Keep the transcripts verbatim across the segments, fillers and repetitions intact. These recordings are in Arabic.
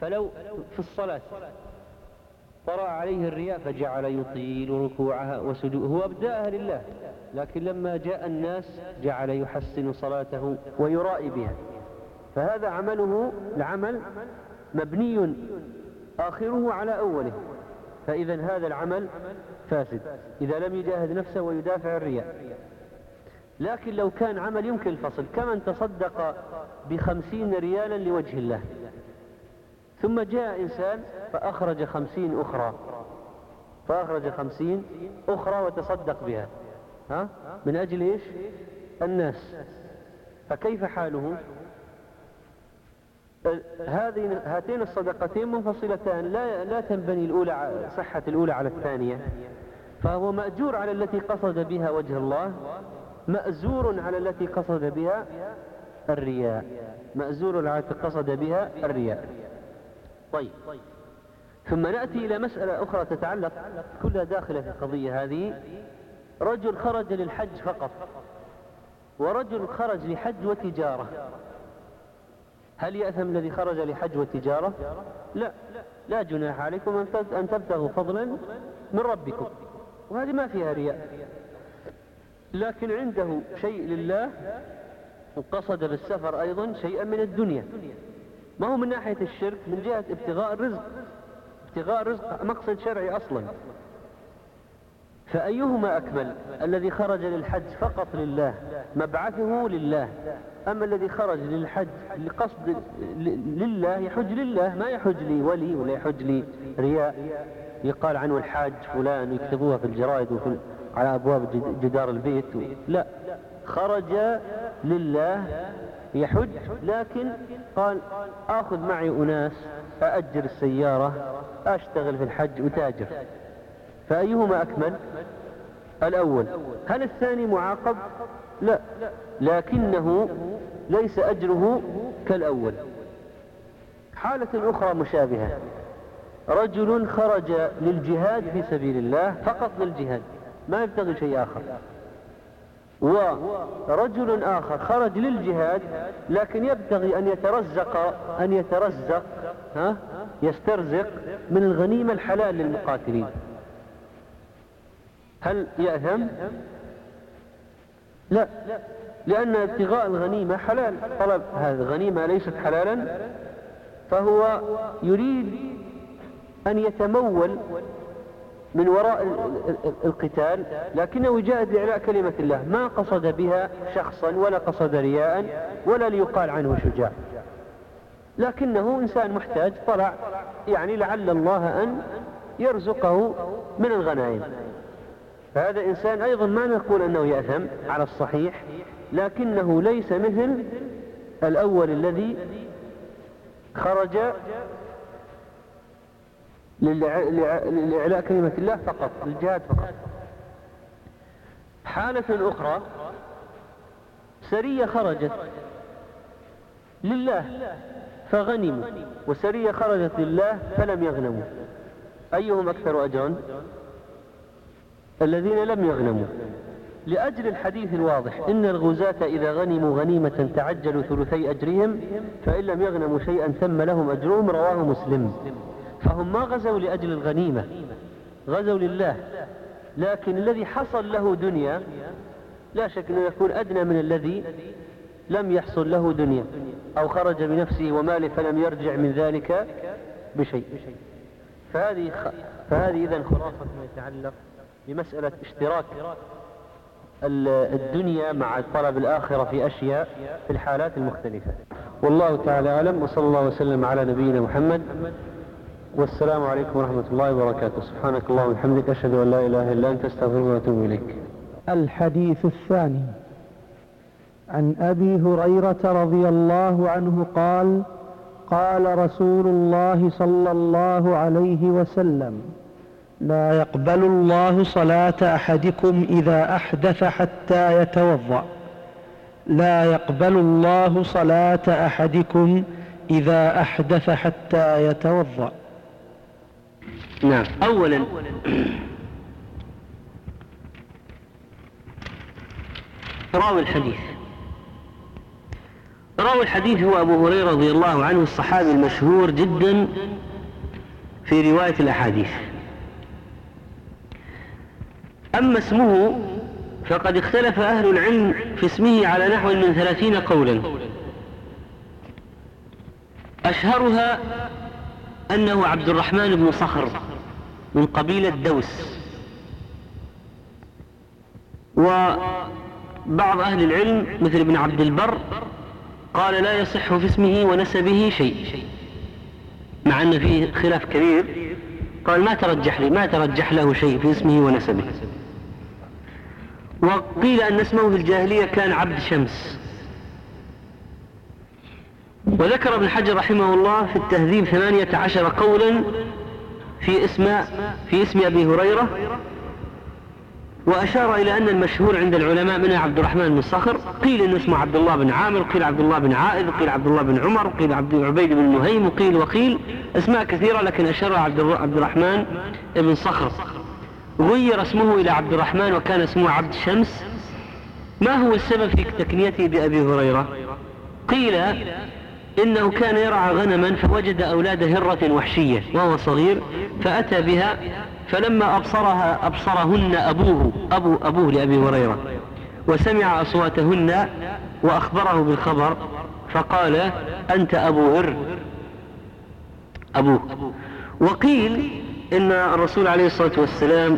فلو في الصلاة طرأ عليه الرياء فجعل يطيل ركوعها وسجوده، هو أبدأها لله، لكن لما جاء الناس جعل يحسن صلاته ويرائي بها، فهذا عمله العمل مبني آخره على أوله، فإذا هذا العمل فاسد إذا لم يجاهد نفسه ويدافع الرياء. لكن لو كان عمل يمكن الفصل، كمن تصدق بخمسين ريالا لوجه الله، ثم جاء إنسان فأخرج خمسين أخرى فأخرج خمسين أخرى وتصدق بها، ها؟ من أجل إيش؟ الناس، فكيف حاله؟ هذه هاتين الصدقتين منفصلتان، لا لا تنبني الأولى صحة الأولى على الثانية، فهو مأجور على التي قصد بها وجه الله، مأزور على التي قصد بها الرياء، مأزور على التي قصد بها الرياء. طيب، ثم نأتي إلى مسألة أخرى تتعلق كلها داخلة في القضية هذه. رجل خرج للحج فقط، ورجل خرج لحج وتجارة، هل يأثم الذي خرج لحج وتجارة؟ لا، لا جناح عليكم أن تبتغوا فضلا من ربكم، وهذه ما فيها رياء، لكن عنده شيء لله وقصد بالسفر أيضا شيئا من الدنيا، ما هو من ناحية الشرك، من جهة ابتغاء الرزق، ابتغاء الرزق مقصد شرعي أصلا. فأيهما أكمل؟ الذي خرج للحج فقط لله مبعثه لله، أما الذي خرج للحج لقصد لله يحج لله، ما يحج لي ولي ولا يحج لي رياء يقال عنه الحاج فلان ويكتبوها في الجرائد وفي على أبواب جدار البيت، لا، خرج لله يحج، لكن قال آخذ معي أناس، أأجر السيارة، أشتغل في الحج أتاجر، فأيهما أكمل؟ الأول. هل الثاني معاقب؟ لا، لكنه ليس أجره كالأول. حالة أخرى مشابهة، رجل خرج للجهاد في سبيل الله فقط للجهاد، ما يبتغي شيء آخر، ورجل آخر خرج للجهاد لكن يبتغي أن يترزق أن يترزق ها يسترزق من الغنيمة الحلال للمقاتلين، هل يأثم؟ لا، لأن ابتغاء الغنيمة حلال، طلب هذه الغنيمة ليست حلالا، فهو يريد أن يتمول من وراء القتال، لكنه جاء لإعلاء كلمة الله، ما قصد بها شخصا ولا قصد رياء ولا ليقال عنه شجاع، لكنه إنسان محتاج طلع يعني لعل الله أن يرزقه من الغنائم، فهذا إنسان أيضا ما نقول أنه يأثم على الصحيح، لكنه ليس مثل الأول الذي خرج لإعلاء كلمة الله فقط، للجهاد فقط. حالة أخرى، سرية خرجت لله فغنموا، وسرية خرجت لله فلم يغنموا، أيهم أكثر أجرا؟ الذين لم يغنموا، لأجل الحديث الواضح إن الغزاة إذا غنموا غنيمة تعجلوا ثلثي أجرهم، فإن لم يغنموا شيئا ثم لهم أجرهم، رواه مسلم. فهم ما غزوا لأجل الغنيمة، غزوا لله، لكن الذي حصل له دنيا لا شك أنه يكون أدنى من الذي لم يحصل له دنيا أو خرج بنفسه وماله فلم يرجع من ذلك بشيء. فهذه فهذه إذن خلاصة ما يتعلق بمسألة اشتراك الدنيا مع طلب الآخرة في أشياء في الحالات المختلفة. والله تعالى أعلم، وصلى الله وسلم على نبينا محمد، والسلام عليكم ورحمة الله وبركاته. سبحانك اللهم وبحمدك، أشهد أن لا إله إلا أنت، أستغفرك وأتوب إليك. الحديث الثاني عن أبي هريرة رضي الله عنه قال: قال رسول الله صلى الله عليه وسلم: لا يقبل الله صلاة أحدكم إذا أحدث حتى يتوضأ. لا يقبل الله صلاة أحدكم إذا أحدث حتى يتوضأ. نعم. أولا راوي الحديث راوي الحديث هو أبو هريرة رضي الله عنه، الصحابي المشهور جدا في رواية الأحاديث. أما اسمه فقد اختلف أهل العلم في اسمه على نحو من ثلاثين قولا، أشهرها أنه عبد الرحمن بن صخر من قبيلة دوس. وبعض أهل العلم مثل ابن عبد البر قال لا يصح في اسمه ونسبه شيء، مع أن فيه خلاف كبير، قال ما ترجح لي ما ترجح له شيء في اسمه ونسبه. وقيل أن اسمه في الجاهلية كان عبد شمس. وذكر ابن حجر رحمه الله في التهذيب ثمانية عشر قولا في اسم في اسم أبي هريرة، وأشار إلى أن المشهور عند العلماء منها عبد الرحمن بن صخر. قيل إنه اسمه عبد الله بن عامر، قيل عبد الله بن عائذ، قيل عبد الله بن عمر، قيل عبد عبيد بن نهيم، وقيل وقيل أسماء كثيرة، لكن أشار عبد الرحمن بن صخر. غير اسمه إلى عبد الرحمن وكان اسمه عبد شمس. ما هو السبب في تكنيته بأبي هريرة؟ قيل إنه كان يرعى غنما فوجد أولاد هرة وحشية وهو صغير فأتى بها، فلما أبصرها أبصرهن أبوه أبو أبوه لأبي هريرة وسمع أصواتهن وأخبره بالخبر فقال أنت أبو هر أبوه. وقيل إن الرسول عليه الصلاة والسلام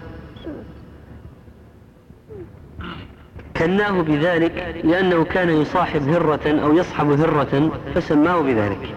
كناه بذلك لأنه كان يصاحب هرة أو يصحب هرة فسماه بذلك.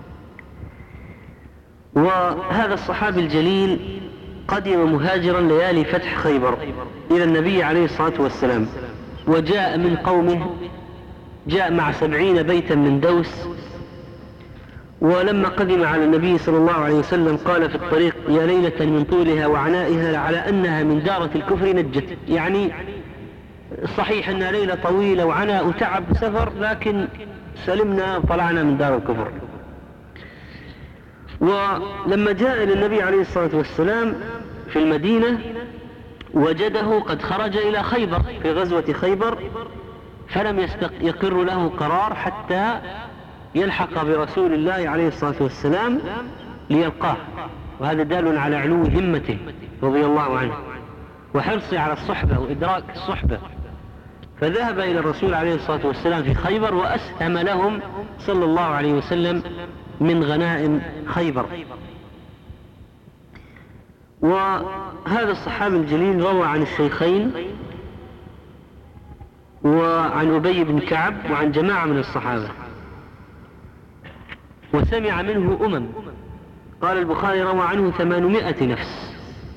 وهذا الصحابي الجليل قدم مهاجرا ليالي فتح خيبر إلى النبي عليه الصلاة والسلام، وجاء من قومه، جاء مع سبعين بيتا من دوس. ولما قدم على النبي صلى الله عليه وسلم قال في الطريق يا ليلة من طولها وعنائها على أنها من دارة الكفر نجت، يعني صحيح أنها ليلة طويلة وعناء وتعب سفر، لكن سلمنا وطلعنا من دار الكفر. ولما جاء إلى النبي عليه الصلاة والسلام في المدينة وجده قد خرج إلى خيبر في غزوة خيبر، فلم يقر له قرار حتى يلحق برسول الله عليه الصلاة والسلام ليلقاه. وهذا دال على علو همته رضي الله عنه وحرصه على الصحبة وإدراك الصحبة. فذهب إلى الرسول عليه الصلاة والسلام في خيبر وأسهم لهم صلى الله عليه وسلم من غنائم خيبر. وهذا الصحابي الجليل روى عن الشيخين وعن أبي بن كعب وعن جماعة من الصحابة، وسمع منه أمم. قال البخاري روى عنه ثمانمائة نفس.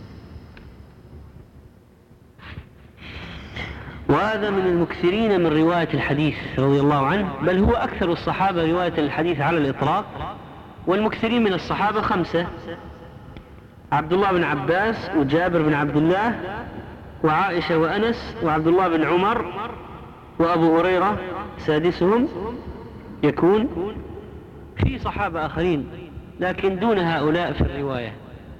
وهذا من المكثرين من رواية الحديث رضي الله عنه، بل هو أكثر الصحابة رواية الحديث على الإطلاق. والمكثرين من الصحابة خمسة: عبد الله بن عباس وجابر بن عبد الله وعائشة وأنس وعبد الله بن عمر وأبو هريرة سادسهم يكون. في صحابة آخرين لكن دون هؤلاء في الرواية.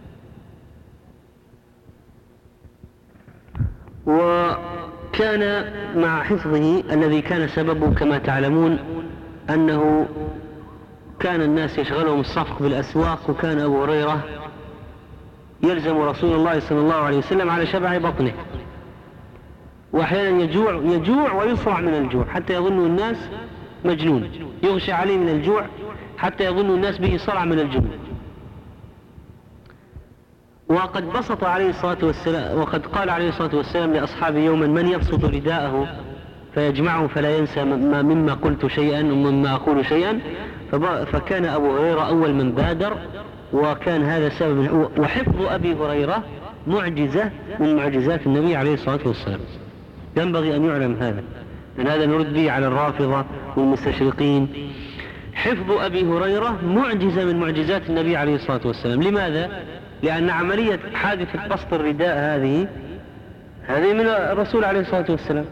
وكان مع حفظه الذي كان سببه كما تعلمون أنه كان الناس يشغلهم الصفق بالأسواق، وكان أبو هريرة يلزم رسول الله صلى الله عليه وسلم على شبع بطنه، وأحيانا يجوع يجوع ويصرع من الجوع حتى يظن الناس مجنون، يغشى عليه من الجوع حتى يظن الناس به صرع من الجنون. وقد بسط عليه الصلاة والسلام وقد قال عليه الصلاة والسلام لأصحابه يوما من يبسط رداءه فيجمعه فلا ينسى ما مما قلت شيئا ومما أقول شيئا. فكان أبو هريرة أول من بادر، وكان هذا سبب. وحفظ أبي هريرة معجزة من معجزات النبي عليه الصلاة والسلام، ينبغي أن يعلم هذا، لأن هذا نرد به على الرافضة والمستشرقين. حفظ أبي هريرة معجزة من معجزات النبي عليه الصلاة والسلام. لماذا؟ لأن عملية حادثة بسط الرداء هذه هذه من الرسول عليه الصلاة والسلام.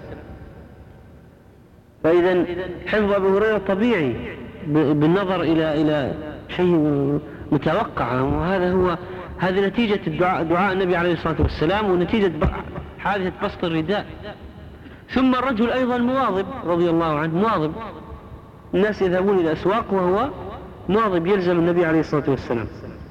فإذا حفظ أبي هريرة طبيعي بالنظر إلى إلى شيء متوقع، وهذا هو هذه نتيجة الدعاء دعاء النبي عليه الصلاة والسلام ونتيجة حادثة بسط الرداء. ثم الرجل أيضا مواظب رضي الله عنه، مواظب الناس يذهبون إلى الأسواق وهو مواظب يلزم النبي عليه الصلاة والسلام.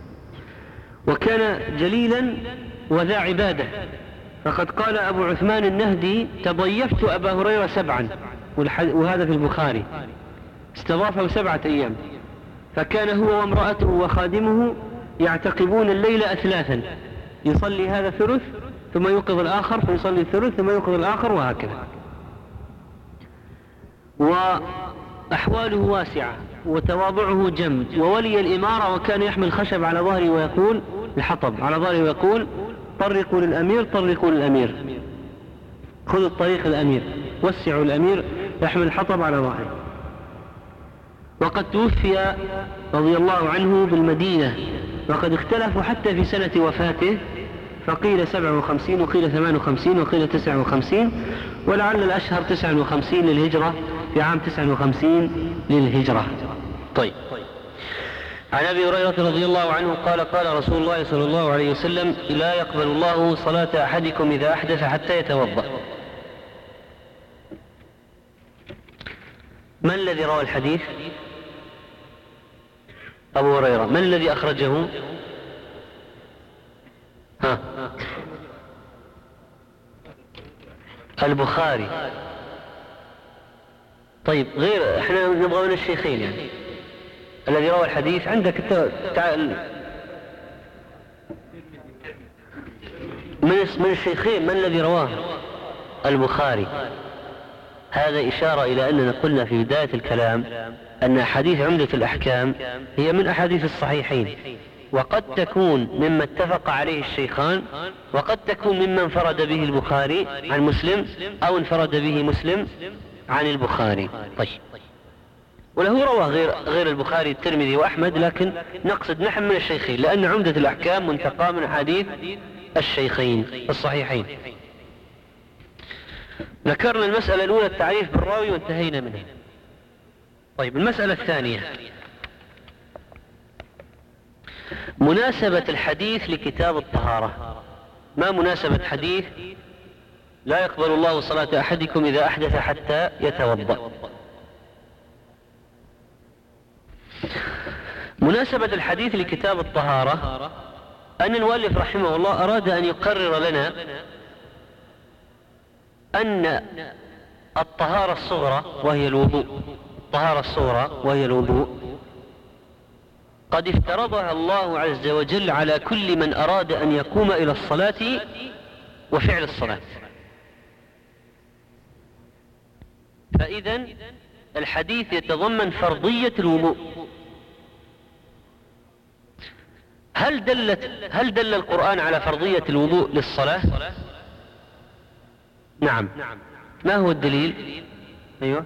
وكان جليلا وذا عبادة، فقد قال أبو عثمان النهدي: تضيفت أبا هريرة سبعا، وهذا في البخاري، استضافه سبعة أيام، فكان هو وامرأته وخادمه يعتقبون الليل أثلاثا، يصلي هذا ثلث ثم يوقظ الآخر فيصلي الثلث ثم يوقظ الآخر وهكذا. وأحواله واسعة وتواضعه جم، وولي الإمارة وكان يحمل خشب على ظهره ويقول الحطب على ظهره ويقول: طرقوا للأمير طرقوا للأمير، خذوا الطريق الأمير، وسعوا الأمير، يحمل الحطب على ظهره. وقد توفي رضي الله عنه بالمدينة، وقد اختلفوا حتى في سنة وفاته، فقيل سبع وخمسين وقيل ثمان وخمسين وقيل تسع وخمسين، ولعل الأشهر تسع وخمسين للهجرة، في عام تسع وخمسين للهجرة. طيب، عن أبي هريرة رضي الله عنه قال: قال رسول الله صلى الله عليه وسلم: لا يقبل الله صلاة أحدكم إذا أحدث حتى يتوضأ. من الذي روى الحديث؟ أبو هريرة. من الذي أخرجه؟ ها؟ البخاري. طيب، غير احنا نبغى من الشيخين يعني الذي روى الحديث عندك تعال من من الشيخين من الذي رواه؟ البخاري. هذا إشارة إلى أننا قلنا في بداية الكلام أن أحاديث عمدة الأحكام هي من أحاديث الصحيحين، وقد تكون مما اتفق عليه الشيخان، وقد تكون مما انفرد به البخاري عن مسلم، أو انفرد به مسلم عن البخاري. طيب، وله روى غير, غير البخاري الترمذي وأحمد، لكن نقصد نحن من الشيخين، لأن عمدة الأحكام منتقى من أحاديث الشيخين الصحيحين. ذكرنا المسألة الأولى التعريف بالراوي وانتهينا منها. طيب، المسألة الثانية مناسبة الحديث لكتاب الطهارة. ما مناسبة حديث لا يقبل الله صلاة أحدكم إذا أحدث حتى يتوضأ؟ مناسبة الحديث لكتاب الطهارة أن المؤلف رحمه الله أراد أن يقرر لنا أن الطهارة الصغرى وهي الوضوء الطهارة الصغرى وهي الوضوء قد افترضها الله عز وجل على كل من أراد أن يقوم إلى الصلاة وفعل الصلاة. فإذن الحديث يتضمن فرضية الوضوء. هل دلت هل دل القرآن على فرضية الوضوء للصلاة؟ نعم. ما هو الدليل؟ أيوة.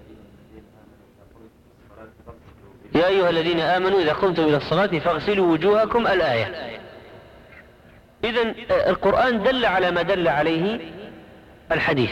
يا أيها الذين آمنوا إذا قمتم إلى الصلاة فاغسلوا وجوهكم، الآية. إذن القرآن دل على ما دل عليه الحديث.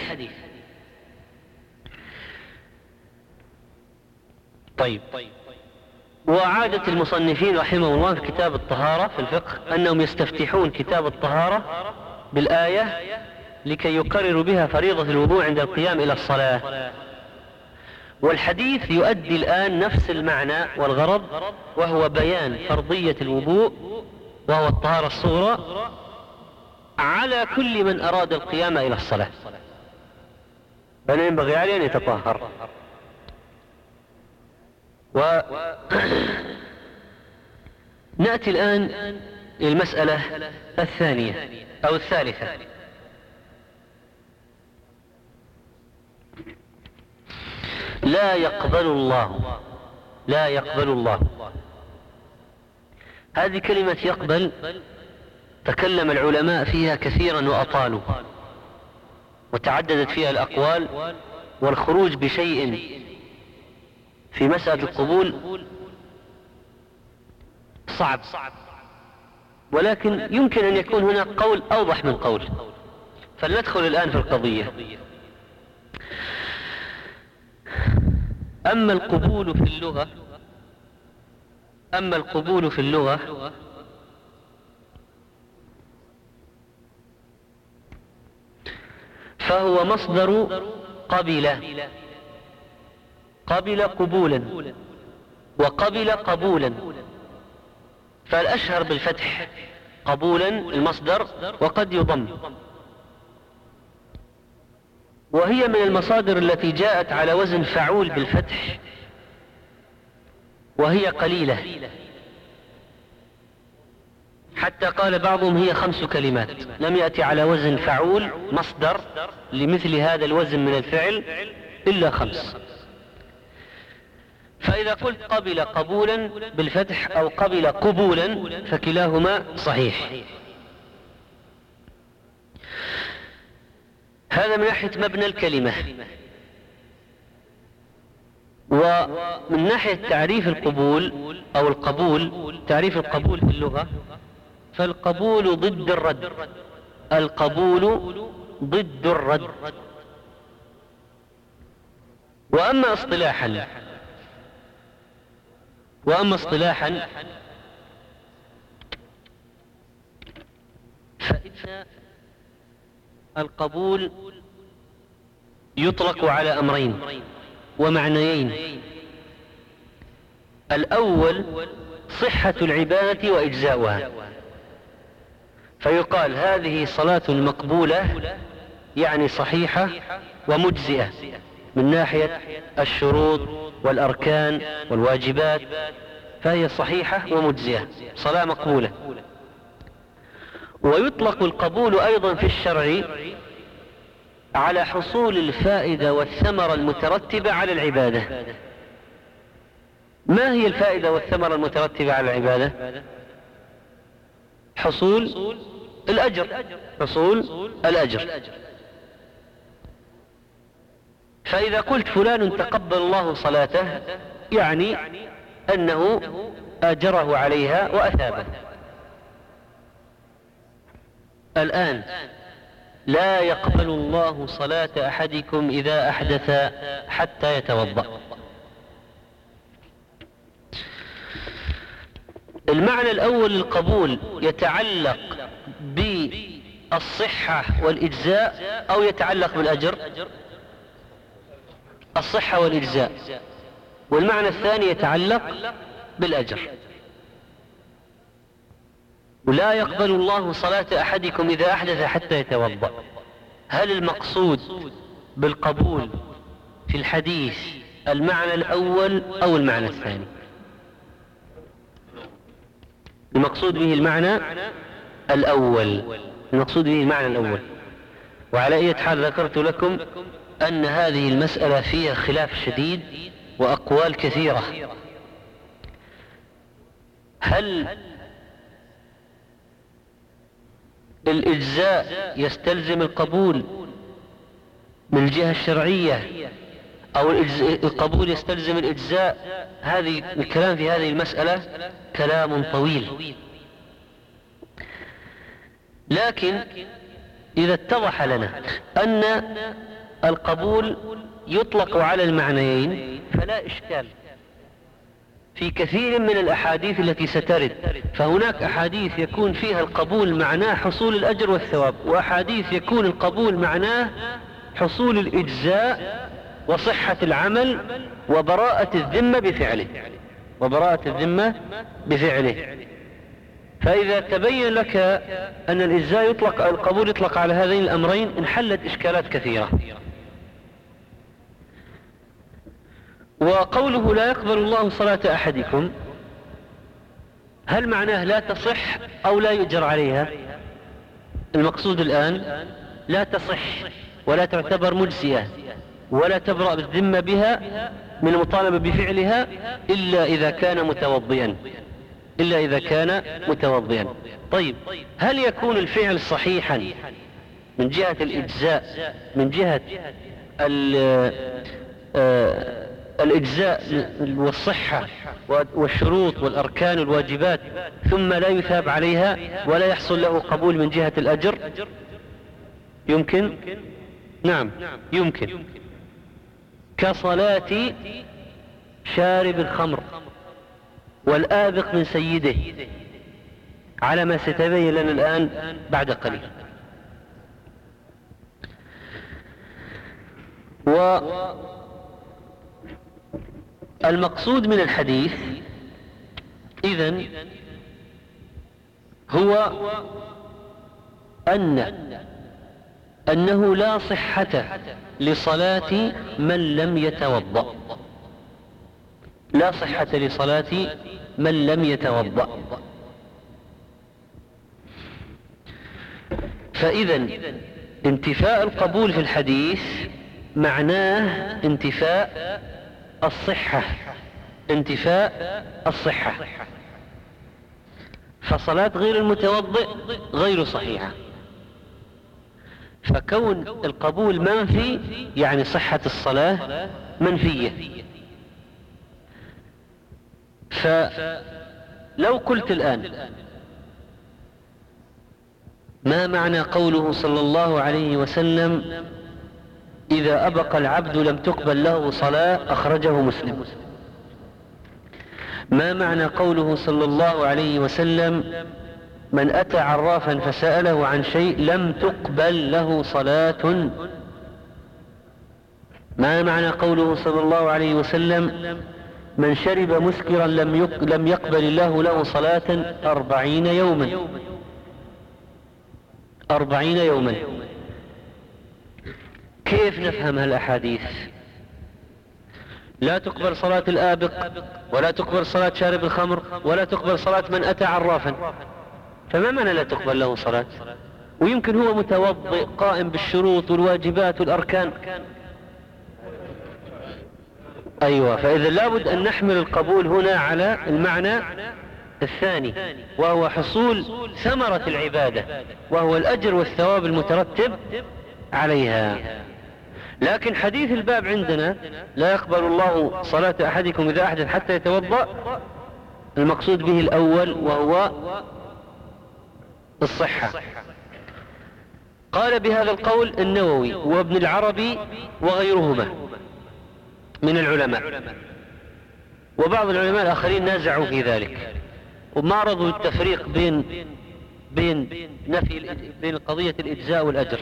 طيب، وعادة المصنفين رحمه الله في كتاب الطهارة في الفقه أنهم يستفتحون كتاب الطهارة بالآية لكي يقرروا بها فريضة الوضوء عند القيام إلى الصلاة. والحديث يؤدي الآن نفس المعنى والغرض، وهو بيان فرضية الوضوء وهو الطهارة الصغرى على كل من أراد القيام إلى الصلاة، بل ينبغي عليه أن يتطهر. ونأتي الآن إلى المسألة الثانية أو الثالثة. لا يقبل الله لا يقبل الله هذه كلمة يقبل تكلم العلماء فيها كثيرا وأطالوا، وتعددت فيها الأقوال، والخروج بشيء في مسألة القبول صعب، ولكن يمكن أن يكون هناك قول أوضح من قول. فلندخل الآن في القضية. أما القبول في اللغة أما القبول في اللغة فهو مصدر قبل قبل قبولا وقبل قبولا، فالأشهر بالفتح قبولا المصدر، وقد يضم، وهي من المصادر التي جاءت على وزن فعول بالفتح، وهي قليلة، حتى قال بعضهم هي خمس كلمات، لم يأتي على وزن فعول مصدر لمثل هذا الوزن من الفعل إلا خمس. فإذا قلت قبل قبولا بالفتح أو قبل قبولا فكلاهما صحيح. هذا من ناحية مبنى الكلمة. ومن ناحية تعريف القبول أو القبول، تعريف القبول في اللغة، فالقبول ضد الرد، القبول ضد الرد. وأما اصطلاحا وأما اصطلاحا فإن القبول يطلق على أمرين ومعنيين: الأول صحة العبادة وإجزاؤها، فيقال هذه صلاة مقبولة، يعني صحيحة ومجزئة من ناحية الشروط والأركان والواجبات، فهي صحيحة ومجزئة، صلاة مقبولة. ويطلق القبول أيضا في الشرع على حصول الفائدة والثمرة المترتبة على العبادة. ما هي الفائدة والثمرة المترتبة على العبادة؟ حصول الأجر، حصول الأجر. فإذا قلت فلان تقبل الله صلاته، يعني أنه أجره عليها وأثابه. الآن لا يقبل الله صلاة أحدكم إذا أحدث حتى يتوضأ. المعنى الأول للقبول يتعلق بالصحة والإجزاء أو يتعلق بالأجر؟ الصحة والإجزاء. والمعنى الثاني يتعلق بالأجر. ولا يقبل الله صلاة أحدكم إذا أحدث حتى يتوضأ. هل المقصود بالقبول في الحديث المعنى الأول أو المعنى الثاني؟ المقصود به المعنى الأول، المقصود به المعنى الأول. وعلى أي حال ذكرت لكم أن هذه المسألة فيها خلاف شديد وأقوال كثيرة. هل الإجزاء يستلزم القبول من الجهة الشرعية أو القبول يستلزم الإجزاء؟ هذه الكلام في هذه المسألة كلام طويل، لكن إذا اتضح لنا أن القبول يطلق على المعنيين فلا إشكال في كثير من الأحاديث التي سترد. فهناك أحاديث يكون فيها القبول معناه حصول الأجر والثواب، وأحاديث يكون القبول معناه حصول الإجزاء وصحة العمل وبراءة الذمة بفعله وبراءة الذمة بفعله. فإذا تبين لك أن الإجزاء يطلق، القبول يطلق على هذين الأمرين، انحلت إشكالات كثيرة. وقوله لا يقبل الله صلاة أحدكم، هل معناه لا تصح أو لا يؤجر عليها؟ المقصود الآن لا تصح ولا تعتبر مجزية ولا تبرأ بالذمة بها من المطالبة بفعلها إلا إذا كان متوضئا، إلا إذا كان متوضئا. طيب، هل يكون الفعل صحيحا من جهة الإجزاء، من جهة الإجزاء والصحة والشروط والأركان والواجبات ثم لا يثاب عليها ولا يحصل له قبول من جهة الأجر؟ يمكن؟ نعم يمكن، كصلاة شارب الخمر والآبق من سيده، على ما ستبين لنا الآن بعد قليل. المقصود من الحديث إذن هو أن أنه لا صحة لصلاة من لم يتوضأ، لا صحة لصلاة من لم يتوضأ. فإذا انتفاء القبول في الحديث معناه انتفاء الصحة، انتفاء الصحة، فصلاة غير المتوضئ غير صحيحة. فكون القبول منفي يعني صحة الصلاة منفية. فلو قلت الآن ما معنى قوله صلى الله عليه وسلم إذا أبق العبد لم تقبل له صلاة، أخرجه مسلم. ما معنى قوله صلى الله عليه وسلم من أتى عرافا فسأله عن شيء لم تقبل له صلاة؟ ما معنى قوله صلى الله عليه وسلم من شرب مسكرا لم لم يقبل الله له صلاة أربعين يوما؟ أربعين يوما. كيف نفهم هالأحاديث؟ لا تقبل صلاة الآبق، ولا تقبل صلاة شارب الخمر، ولا تقبل صلاة من أتى عرافا. فما معنى لا تقبل له صلاة؟ ويمكن هو متوضئ قائم بالشروط والواجبات والأركان. أيوة، فإذا لابد أن نحمل القبول هنا على المعنى الثاني، وهو حصول ثمرة العبادة، وهو الأجر والثواب المترتب عليها. لكن حديث الباب عندنا لا يقبل الله صلاة أحدكم إذا أحدث حتى يتوضأ، المقصود به الأول وهو الصحة. قال بهذا القول النووي وابن العربي وغيرهما من العلماء، وبعض العلماء الآخرين نازعوا في ذلك وما رضوا التفريق بين بين نفي بين قضية الإجزاء والأجر.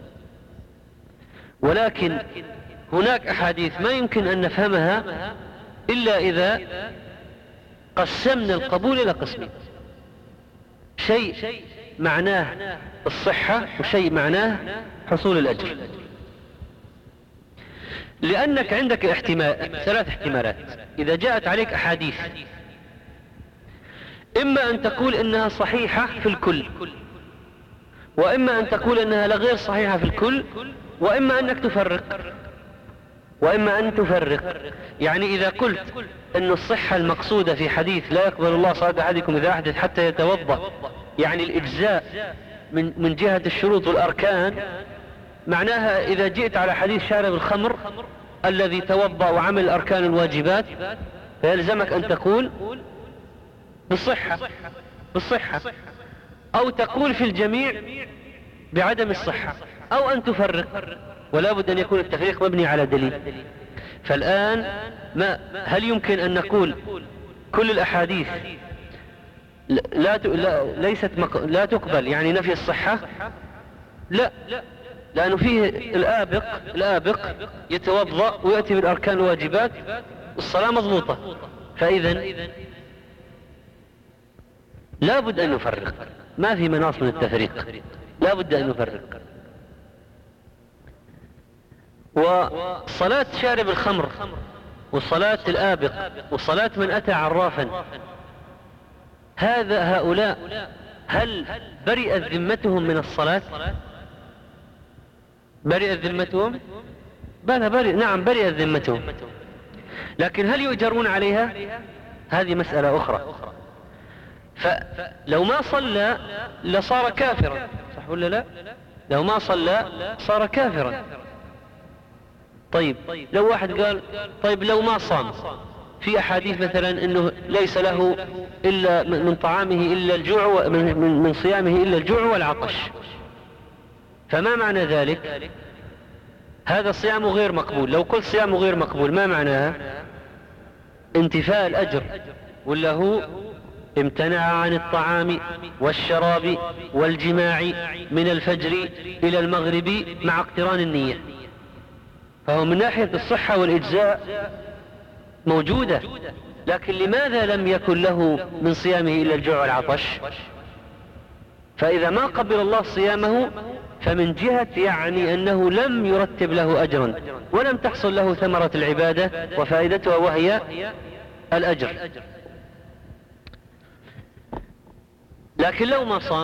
ولكن هناك أحاديث ما يمكن أن نفهمها إلا إذا قسمنا القبول إلى قسمين: شيء معناه الصحة، وشيء معناه حصول الأجر. لأنك عندك احتمال، ثلاث احتمالات إذا جاءت عليك أحاديث: إما أن تقول إنها صحيحة في الكل، وإما أن تقول إنها لغير صحيحة في الكل، وإما أنك تفرق، وإما أن تفرق. يعني إذا قلت أن الصحة المقصودة في حديث لا يقبل الله صلاة أحدكم إذا أحدث حتى يتوضأ، يعني الإجزاء من من جهة الشروط والأركان، معناها إذا جئت على حديث شارب الخمر الذي توضأ وعمل الأركان الواجبات فيلزمك أن تقول بالصحة بالصحة أو تقول في الجميع بعدم الصحة، أو أن تفرق، ولا بد أن يكون التفريق مبني على دليل. فالآن ما هل يمكن أن نقول كل الأحاديث لا, لا ليست مق... لا تقبل يعني نفي الصحة؟ لا، لأنه فيه الآبق الآبق يتوضأ ويأتي بالأركان الواجبات، الصلاة مضبوطة. فإذا لا بد أن نفرق، ما في مناص من التفريق، لا بد أن نفرق. وصلاة شارب الخمر وصلاة الآبق وصلاة من أتى عرافا، هذا هؤلاء هل برئت ذمتهم من الصلاة؟ برئت ذمتهم؟ بلى برئ، نعم برئت ذمتهم، لكن هل يؤجرون عليها؟ هذه مسألة أخرى. فلو ما صلى لصار كافرا، صح ولا لا؟ لو ما صلى صار كافرا. طيب لو واحد قال طيب لو ما صام، في أحاديث مثلا أنه ليس له إلا من طعامه إلا الجوع، من, من صيامه إلا الجوع والعطش، فما معنى ذلك؟ هذا صيامه غير مقبول. لو قلت صيامه غير مقبول ما معناها؟ انتفاء الأجر، ولا هو امتنع عن الطعام والشراب والجماع من الفجر إلى المغرب مع اقتران النية، فهو من ناحية الصحة والإجزاء موجودة، لكن لماذا لم يكن له من صيامه إلا الجوع والعطش؟ فإذا ما قبل الله صيامه فمن جهة يعني أنه لم يرتب له أجرا ولم تحصل له ثمرة العبادة وفائدتها وهي الأجر. لكن لو ما صام،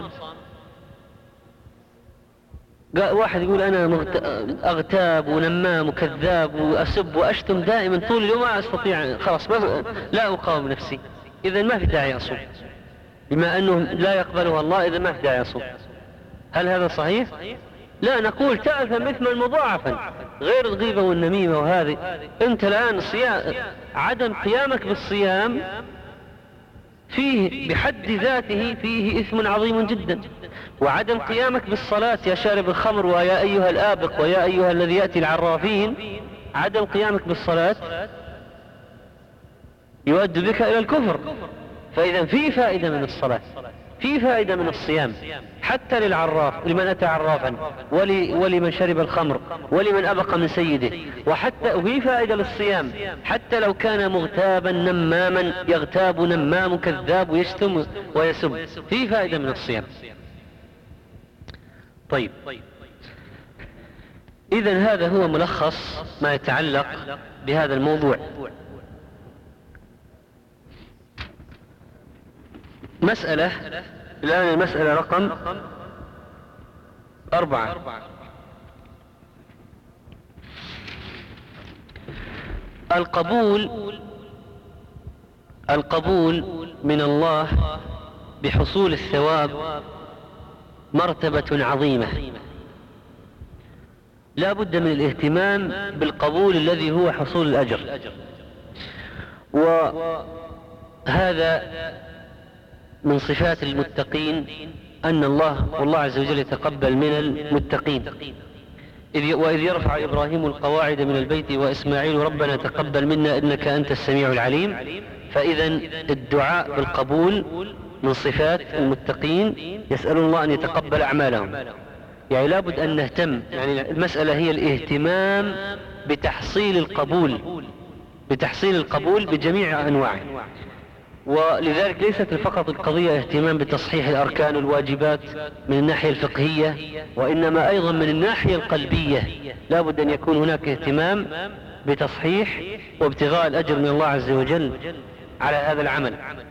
واحد يقول أنا أغتاب ونمام وكذاب وأسب وأشتم دائما طول اليوم ما أستطيع، خلاص ما لا أقاوم نفسي، إذن ما في داعي أصوم، بما أنه لا يقبلها الله إذن ما في داعي أصوم. هل هذا صحيح؟ لا، نقول تأثم إثما مضاعفا غير الغيبة والنميمة. وهذه أنت الآن صيام، عدم قيامك بالصيام فيه بحد ذاته فيه إثم عظيم جدا، وعدم قيامك بالصلاة يا شارب الخمر ويا أيها الآبق ويا أيها الذي يأتي العرافين، عدم قيامك بالصلاة يؤدي بك إلى الكفر. فإذا في فائدة من الصلاة، في فائدة من الصيام حتى للعراف، لمن أتى عرافا ولمن شرب الخمر ولمن أبق من سيده، وحتى وفي فائدة للصيام حتى لو كان مغتابا نماما يغتاب نمام كذاب ويشتم ويسب، في فائدة من الصيام. طيب، إذن هذا هو ملخص ما يتعلق بهذا الموضوع. مسألة الآن، المسألة رقم أربعة. القبول القبول من الله بحصول الثواب مرتبة عظيمة، لا بد من الاهتمام بالقبول الذي هو حصول الأجر. وهذا من صفات المتقين، أن الله والله عز وجل يتقبل من المتقين. وإذ يرفع إبراهيم القواعد من البيت وإسماعيل ربنا تقبل منا إنك أنت السميع العليم. فإذا الدعاء بالقبول من صفات المتقين، يسأل الله أن يتقبل أعمالهم. يعني لابد أن نهتم، يعني المسألة هي الاهتمام بتحصيل القبول، بتحصيل القبول بجميع أنواعه. ولذلك ليست فقط القضية اهتمام بتصحيح الأركان والواجبات من الناحية الفقهية، وإنما أيضا من الناحية القلبية لا بد أن يكون هناك اهتمام بتصحيح وابتغاء الأجر من الله عز وجل على هذا العمل.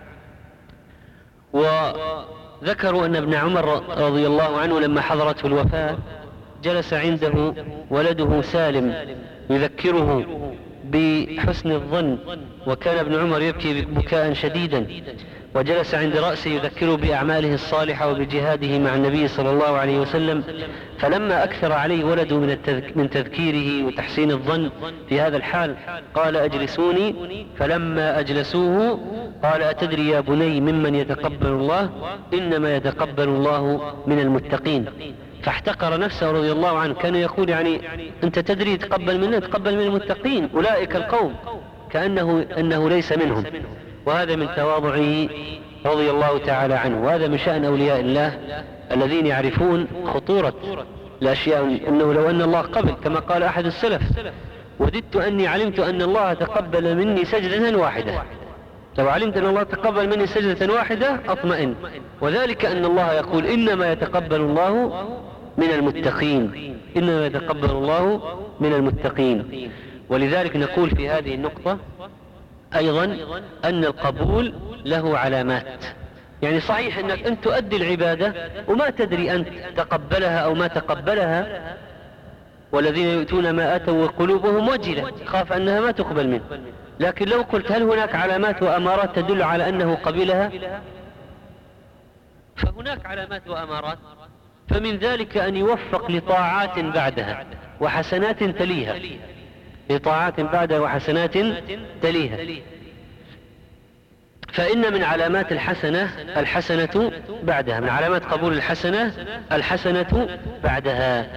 وذكروا أن ابن عمر رضي الله عنه لما حضرته الوفاة جلس عنده ولده سالم يذكره بحسن الظن، وكان ابن عمر يبكي بكاء شديدا، وجلس عند رأسه يذكره بأعماله الصالحة وبجهاده مع النبي صلى الله عليه وسلم. فلما أكثر عليه ولده من, التذك من تذكيره وتحسين الظن في هذا الحال قال أجلسوني، فلما أجلسوه قال أتدري يا بني ممن يتقبل الله؟ إنما يتقبل الله من المتقين. فاحتقر نفسه رضي الله عنه، كان يقول يعني أنت تدري تقبل منا، تقبل من المتقين أولئك القوم، كأنه أنه ليس منهم. وهذا من تواضعه رضي الله تعالى عنه. وهذا من شأن أولياء الله الذين يعرفون خطورة الأشياء، أنه لو أن الله قبل، كما قال أحد السلف وددت أني علمت أن الله تقبل مني سجدة واحدة، لو علمت أن الله تقبل مني سجدة واحدة أطمئن. وذلك أن الله يقول إنما يتقبل الله من المتقين، إنما يتقبل الله من المتقين. ولذلك نقول في هذه النقطة أيضا أن القبول له علامات. يعني صحيح أنك أنت تؤدي العبادة وما تدري أن تقبلها أو ما تقبلها، والذين يؤتون ما آتوا وقلوبهم وجلة خاف أنها ما تقبل منه. لكن لو قلت هل هناك علامات وأمارات تدل على أنه قبلها؟ فهناك علامات وأمارات، فمن ذلك أن يوفق لطاعات بعدها وحسنات تليها، لطاعات بعدها وحسنات تليها. فإن من علامات الحسنة الحسنة بعدها، من علامات قبول الحسنة الحسنة بعدها.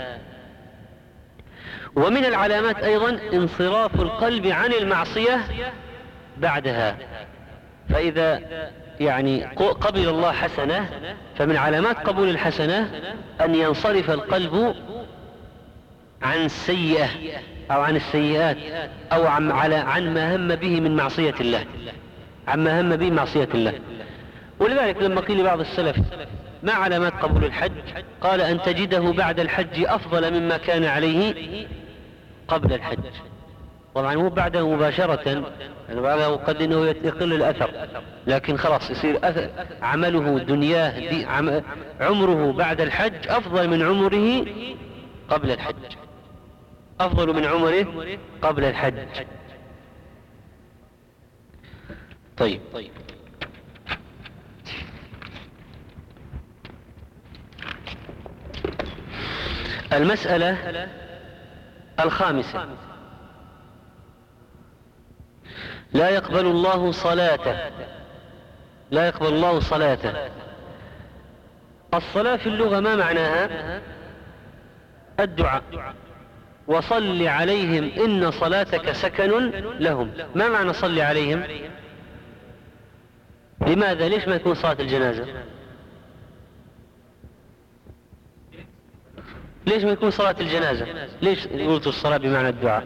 ومن العلامات أيضا انصراف القلب عن المعصية بعدها. فإذا يعني قبل الله حسنة، فمن علامات قبول الحسنة أن ينصرف القلب عن السيئة أو عن السيئات أو عن, على عن ما هم به من معصية الله، عما هم به معصية الله. ولذلك لما قيل بعض السلف ما علامات قبول الحج، قال أن تجده بعد الحج أفضل مما كان عليه قبل الحج. طبعا مو بعده مباشرة، يعني بعده قد انه يقل الاثر، لكن خلاص يصير أثر عمله دنياه دي عم عمره بعد الحج افضل من عمره قبل الحج، افضل من عمره قبل الحج. طيب المسألة الخامسة: لا يقبل الله صلاته، لا يقبل الله صلاته. الصلاة في اللغة ما معناها؟ الدعاء. وصل عليهم إن صلاتك سكن لهم. ما معنى صل عليهم؟ لماذا؟ ليش ما يكون صلاة الجنازة؟ ليش ما يكون صلاة الجنازة؟ ليش قلت الصلاة بمعنى الدعاء؟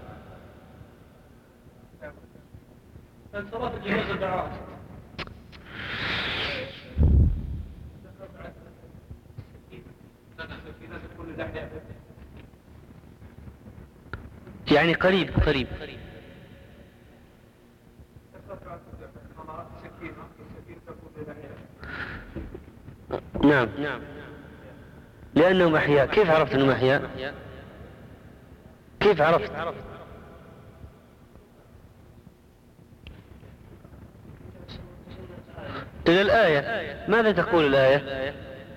صلاة الجنازة دعاء. يعني قريب قريب. نعم لأنهم أحياء. كيف عرفت أنهم أحياء؟ كيف عرفت؟ إلى الآية. ماذا تقول الآية؟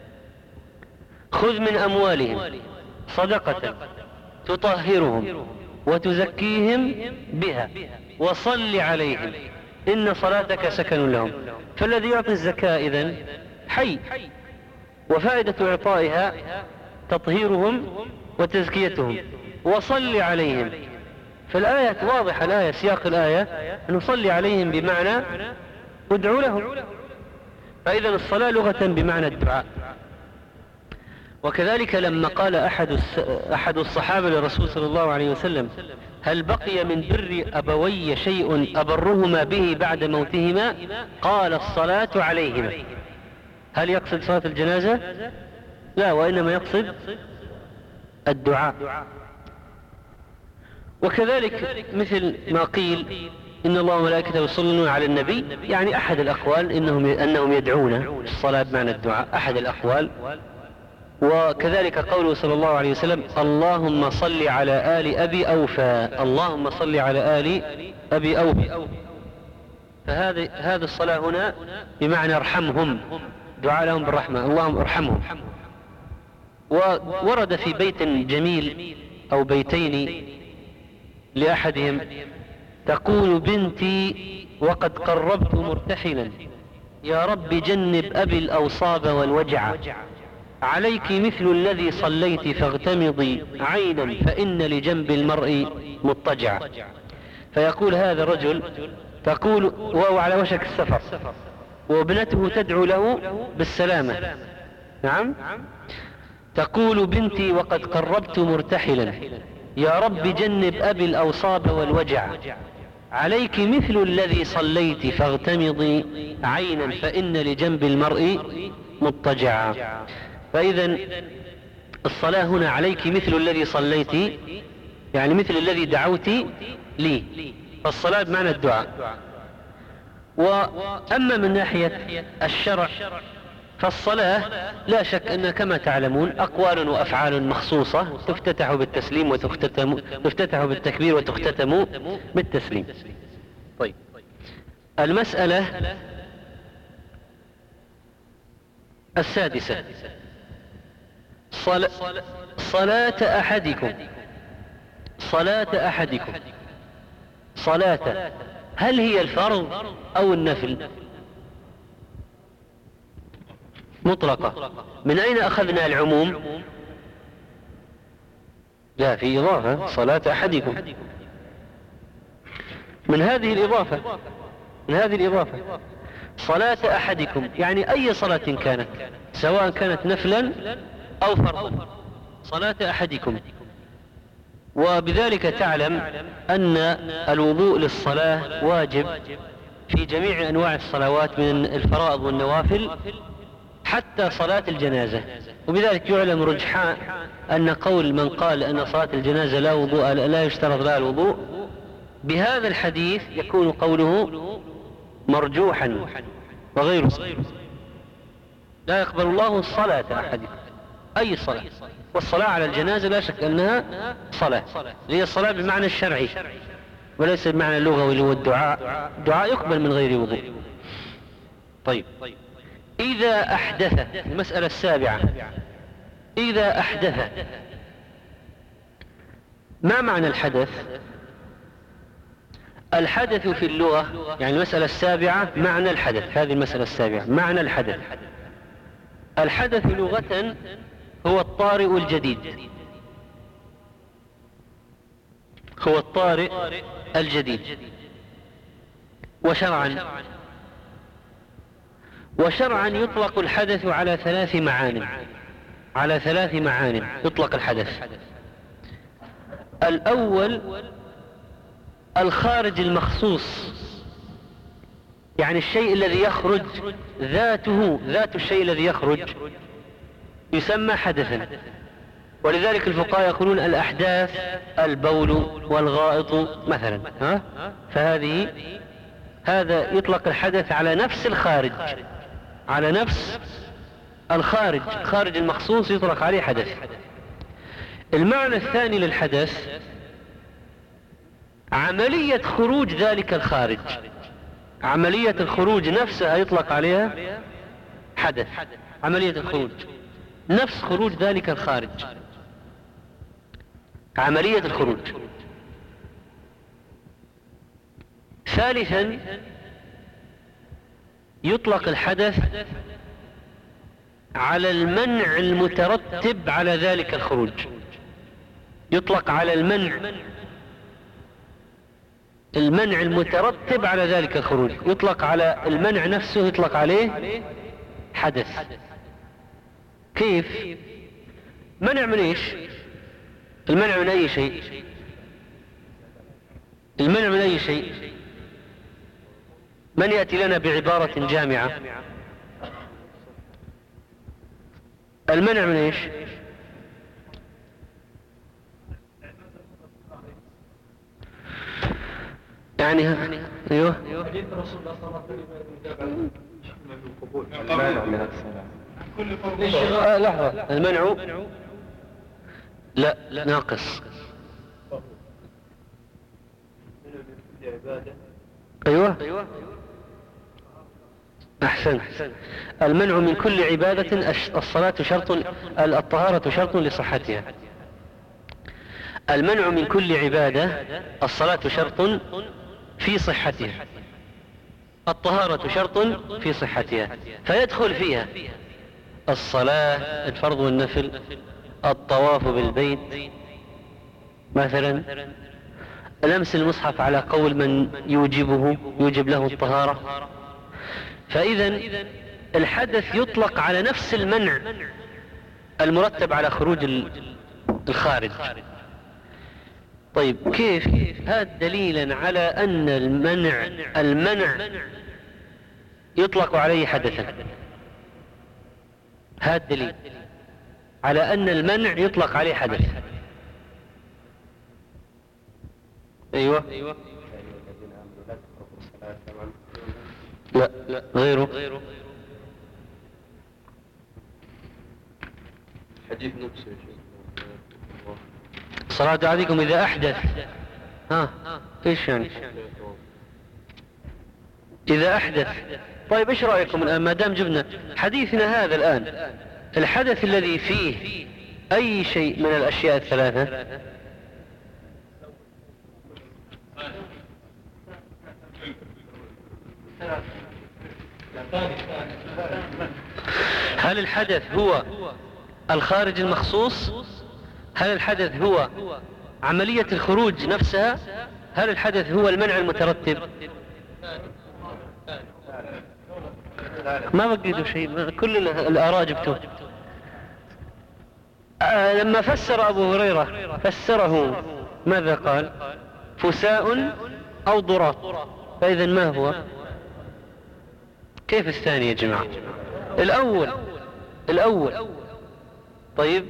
خذ من أموالهم صدقة تطهرهم وتزكيهم بها وصل عليهم إن صلاتك سكن لهم. فالذي يعطي الزكاة إذن حي، وفائدة إعطائها تطهيرهم وتزكيتهم، وصل عليهم. فالآية واضحة، الآية سياق الآية أن نصلي عليهم بمعنى ادعو لهم. فإذا الصلاة لغة بمعنى الدعاء. وكذلك لما قال أحد أحد الصحابة للرسول صلى الله عليه وسلم: هل بقي من بر أبوي شيء أبرهما به بعد موتهما؟ قال: الصلاة عليهما. هل يقصد صلاة الجنازة؟ لا، وإنما يقصد الدعاء. وكذلك مثل ما قيل إن الله وملائكته يصلون على النبي، يعني أحد الأقوال إنهم أنهم يدعون الصلاة بمعنى الدعاء، أحد الأقوال. وكذلك قوله صلى الله عليه وسلم: اللهم صل على آل أبي أوفى، اللهم صل على آل أبي أوفى. فهذه هذه الصلاة هنا بمعنى ارحمهم، دعاء لهم بالرحمة، اللهم ارحمهم. وورد في بيت جميل أو بيتين لأحدهم: تقول بنتي وقد قربت مرتحلا، يا رب جنب أبي الأوصاب والوجع، عليك مثل الذي صليت فاغتمضي عينا فإن لجنب المرء مضطجع. فيقول هذا الرجل، تقول وهو على وشك السفر وابنته تدعو له بالسلامة، نعم، تقول بنتي وقد قربت مرتحلا، يا رب جنب أبي الأوصاب والوجع، عليك مثل الذي صليت فاغتمضي عينا فإن لجنب المرء مضطجعا. فإذا الصلاة هنا عليك مثل الذي صليت، يعني مثل الذي دعوت لي، فالصلاة بمعنى الدعاء. وأما من ناحية الشرع فالصلاة لا شك أن كما تعلمون أقوال وأفعال مخصوصة تفتتح بالتسليم وتختتم تفتتح بالتكبير وتختتم بالتسليم. طيب المسألة السادسة: صل... صلاة أحدكم صلاة أحدكم صلاة هل هي الفرض أو النفل؟ مطلقة. من أين أخذنا العموم؟ لا، في إضافة: صلاة أحدكم. من هذه الإضافة من هذه الإضافة صلاة أحدكم يعني أي صلاة كانت، سواء كانت نفلا أو فرضا، صلاة أحدكم. وبذلك تعلم أن الوضوء للصلاة واجب في جميع أنواع الصلوات من الفرائض والنوافل حتى صلاة الجنازة. وبذلك يعلم رجحاء أن قول من قال أن صلاة الجنازة لا وضوء لا يشترط لها الوضوء بهذا الحديث يكون قوله مرجوحا وغير صحيح. لا يقبل الله الصلاة أحد أي صلاة، والصلاة على الجنازة لا شك أنها صلاة، هي الصلاة بمعنى الشرعي وليس بمعنى اللغوي اللي هو الدعاء. الدعاء يقبل من غير وضوء. طيب، إذا أحدث، المسألة السابعة، إذا أحدث، ما معنى الحدث؟ الحدث في اللغة، يعني المسألة السابعة معنى الحدث، هذه المسألة السابعة معنى الحدث. الحدث لغة هو الطارئ الجديد، هو الطارئ الجديد. وشرعا وشرعا يطلق الحدث على ثلاث معان، على ثلاث معان يطلق الحدث. الأول الخارج المخصوص، يعني الشيء الذي يخرج ذاته، ذات الشيء الذي يخرج يسمى حدثا. ولذلك الفقهاء يقولون الأحداث البول والغائط مثلا، ها؟ فهذه هذا يطلق الحدث على نفس الخارج، على نفس الخارج، خارج المخصوص يطلق عليه حدث. المعنى الثاني للحدث عملية خروج ذلك الخارج، عملية الخروج نفسها يطلق عليها حدث، عملية الخروج نفس خروج ذلك الخارج، عملية الخروج. ثالثا يطلق الحدث على المنع المترتب على ذلك الخروج، يطلق على المنع المنع المترتب على ذلك الخروج، يطلق على المنع نفسه يطلق عليه حدث. كيف؟ منع من ايش؟ المنع من اي شيء؟ المنع من اي شيء؟ من يأتي لنا بعبارة جامعة؟ المنع من ايش؟ يعني ها. ايوه آه لحظة، المنع لا ناقص. ايوه احسن. المنع من كل عبادة الصلاة شرط، الطهارة شرط لصحتها. المنع من كل عبادة الصلاة شرط في صحتها، الطهارة شرط في صحتها، فيدخل فيها الصلاة، الفرض والنفل، الطواف بالبيت مثلا، لمس المصحف على قول من يوجبه يوجب له الطهارة. فإذا الحدث يطلق على نفس المنع المرتب على خروج الخارج. طيب كيف؟ هذا دليلا على أن المنع المنع يطلق عليه حدثا، هذا دليل على أن المنع يطلق عليه حدث. أيوة لا لا غيره حديث نفسه صلاة عليكم إذا أحدث. ها إيش يعني إذا أحدث؟ طيب إيش رأيكم الآن ما دام جبنا حديثنا هذا الآن، الحدث الذي فيه أي شيء من الأشياء الثلاثة؟ هل الحدث هو الخارج المخصوص؟ هل الحدث هو عملية الخروج نفسها؟ هل الحدث هو المنع المترتب؟ ما بقيتوا شيء، كل الآراء جبتوه. آه لما فسر أبو هريرة فسره ماذا قال؟ فساء أو ضراط. فإذا ما هو؟ كيف الثاني يا جماعة؟ الأول الأول طيب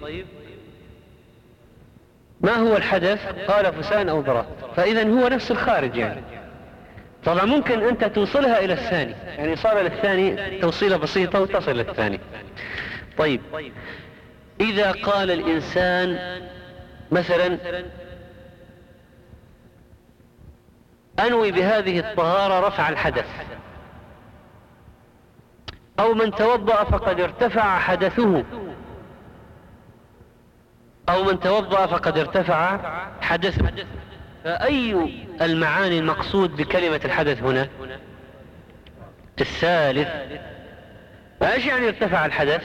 ما هو الحدث؟ قال فساء أو ضراط، فإذا هو نفس الخارج يعني. طبعا ممكن أنت توصلها إلى الثاني، يعني صار للثاني توصيلة بسيطة وتصل للثاني. طيب إذا قال الإنسان مثلا أنوي بهذه الطهارة رفع الحدث، أو من توضأ فقد ارتفع حدثه، أو من توضأ فقد ارتفع حدثه، فأي المعاني المقصود بكلمة الحدث هنا؟ الثالث. فايش يعني ارتفع الحدث؟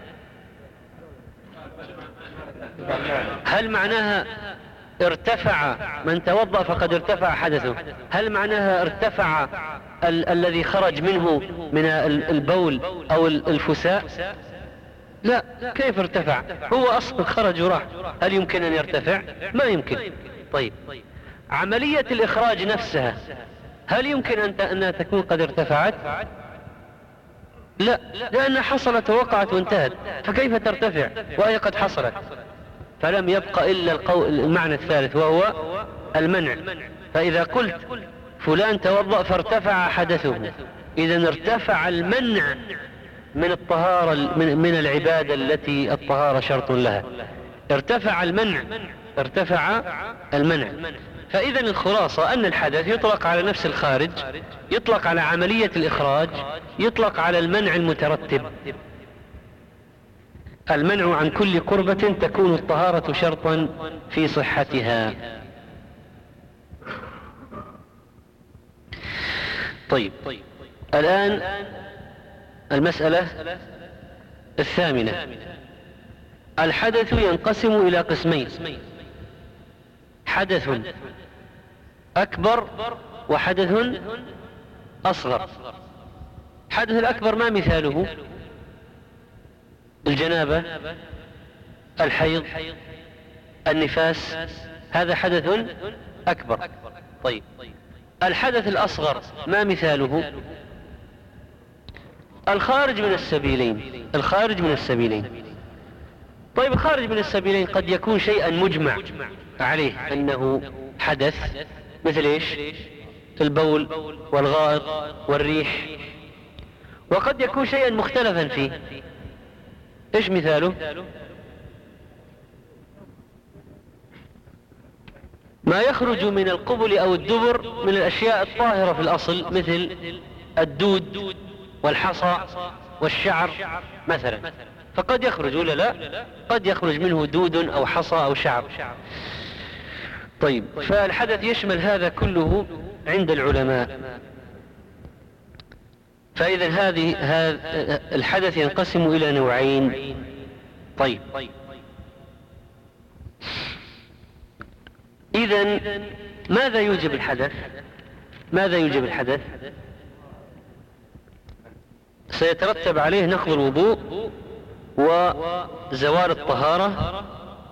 هل معناها ارتفع من توضأ فقد ارتفع حدثه؟ هل معناها ارتفع ال الذي خرج منه من البول أو الفساء؟ لا، كيف ارتفع؟ هو أصلا خرج وراح، هل يمكن أن يرتفع؟ ما يمكن. طيب عملية الإخراج نفسها هل يمكن أنها تكون قد ارتفعت؟ لا، لأنها حصلت ووقعت وانتهت، فكيف ترتفع وهي قد حصلت؟ فلم يبقى إلا القول المعنى الثالث وهو المنع. فإذا قلت فلان توضأ فارتفع حدثه، إذن ارتفع المنع من الطهارة من العبادة التي الطهارة شرط لها، ارتفع المنع، ارتفع المنع. فإذا الخلاصة أن الحدث يطلق على نفس الخارج، يطلق على عملية الإخراج، يطلق على المنع المترتب. المنع عن كل قربة تكون الطهارة شرطا في صحتها. طيب الآن المسألة الثامنة. الحدث ينقسم إلى قسمين: حدث أكبر وحدث أصغر. الحدث الأكبر ما مثاله؟ الجنابة، الحيض، النفاس، هذا حدث أكبر. طيب الحدث الأصغر ما مثاله؟ الخارج من السبيلين، الخارج من السبيلين. طيب الخارج من السبيلين قد يكون شيئا مجمع عليه أنه حدث، مثل إيش؟ البول والغائط والريح. وقد يكون شيئا مختلفا فيه. إيش مثاله؟ ما يخرج من القبل أو الدبر من الأشياء الطاهرة في الأصل، مثل الدود والحصى والشعر مثلا، فقد يخرج ولا لا؟ قد يخرج منه دود أو حصى أو شعر. طيب فالحدث يشمل هذا كله عند العلماء. فإذا هذه هذا الحدث ينقسم إلى نوعين. طيب إذن ماذا يوجب الحدث؟ ماذا يوجب الحدث؟ سيترتب عليه نقض الوضوء وزوال الطهارة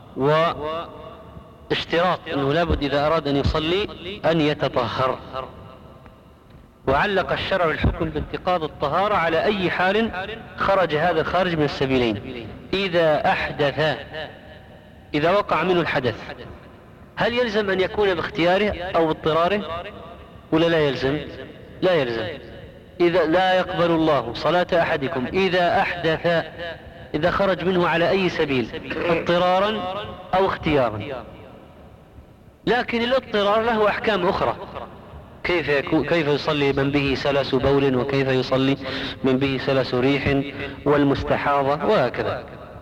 واشتراط أنه لابد إذا أراد أن يصلي أن يتطهر. وعلق الشرع الحكم بانتقاض الطهارة على أي حال خرج هذا الخارج من السبيلين. إذا أحدث، إذا وقع منه الحدث، هل يلزم أن يكون باختياره أو باضطراره ولا لا يلزم؟ لا يلزم. إذا لا يقبل الله صلاة أحدكم إذا أحدث، إذا خرج منه على أي سبيل، اضطرارا أو اختيارا. لكن الاضطرار له أحكام أخرى، كيف يكون، كيف يصلي من به سلس بول، وكيف يصلي من به سلس ريح، والمستحاضة وهكذا.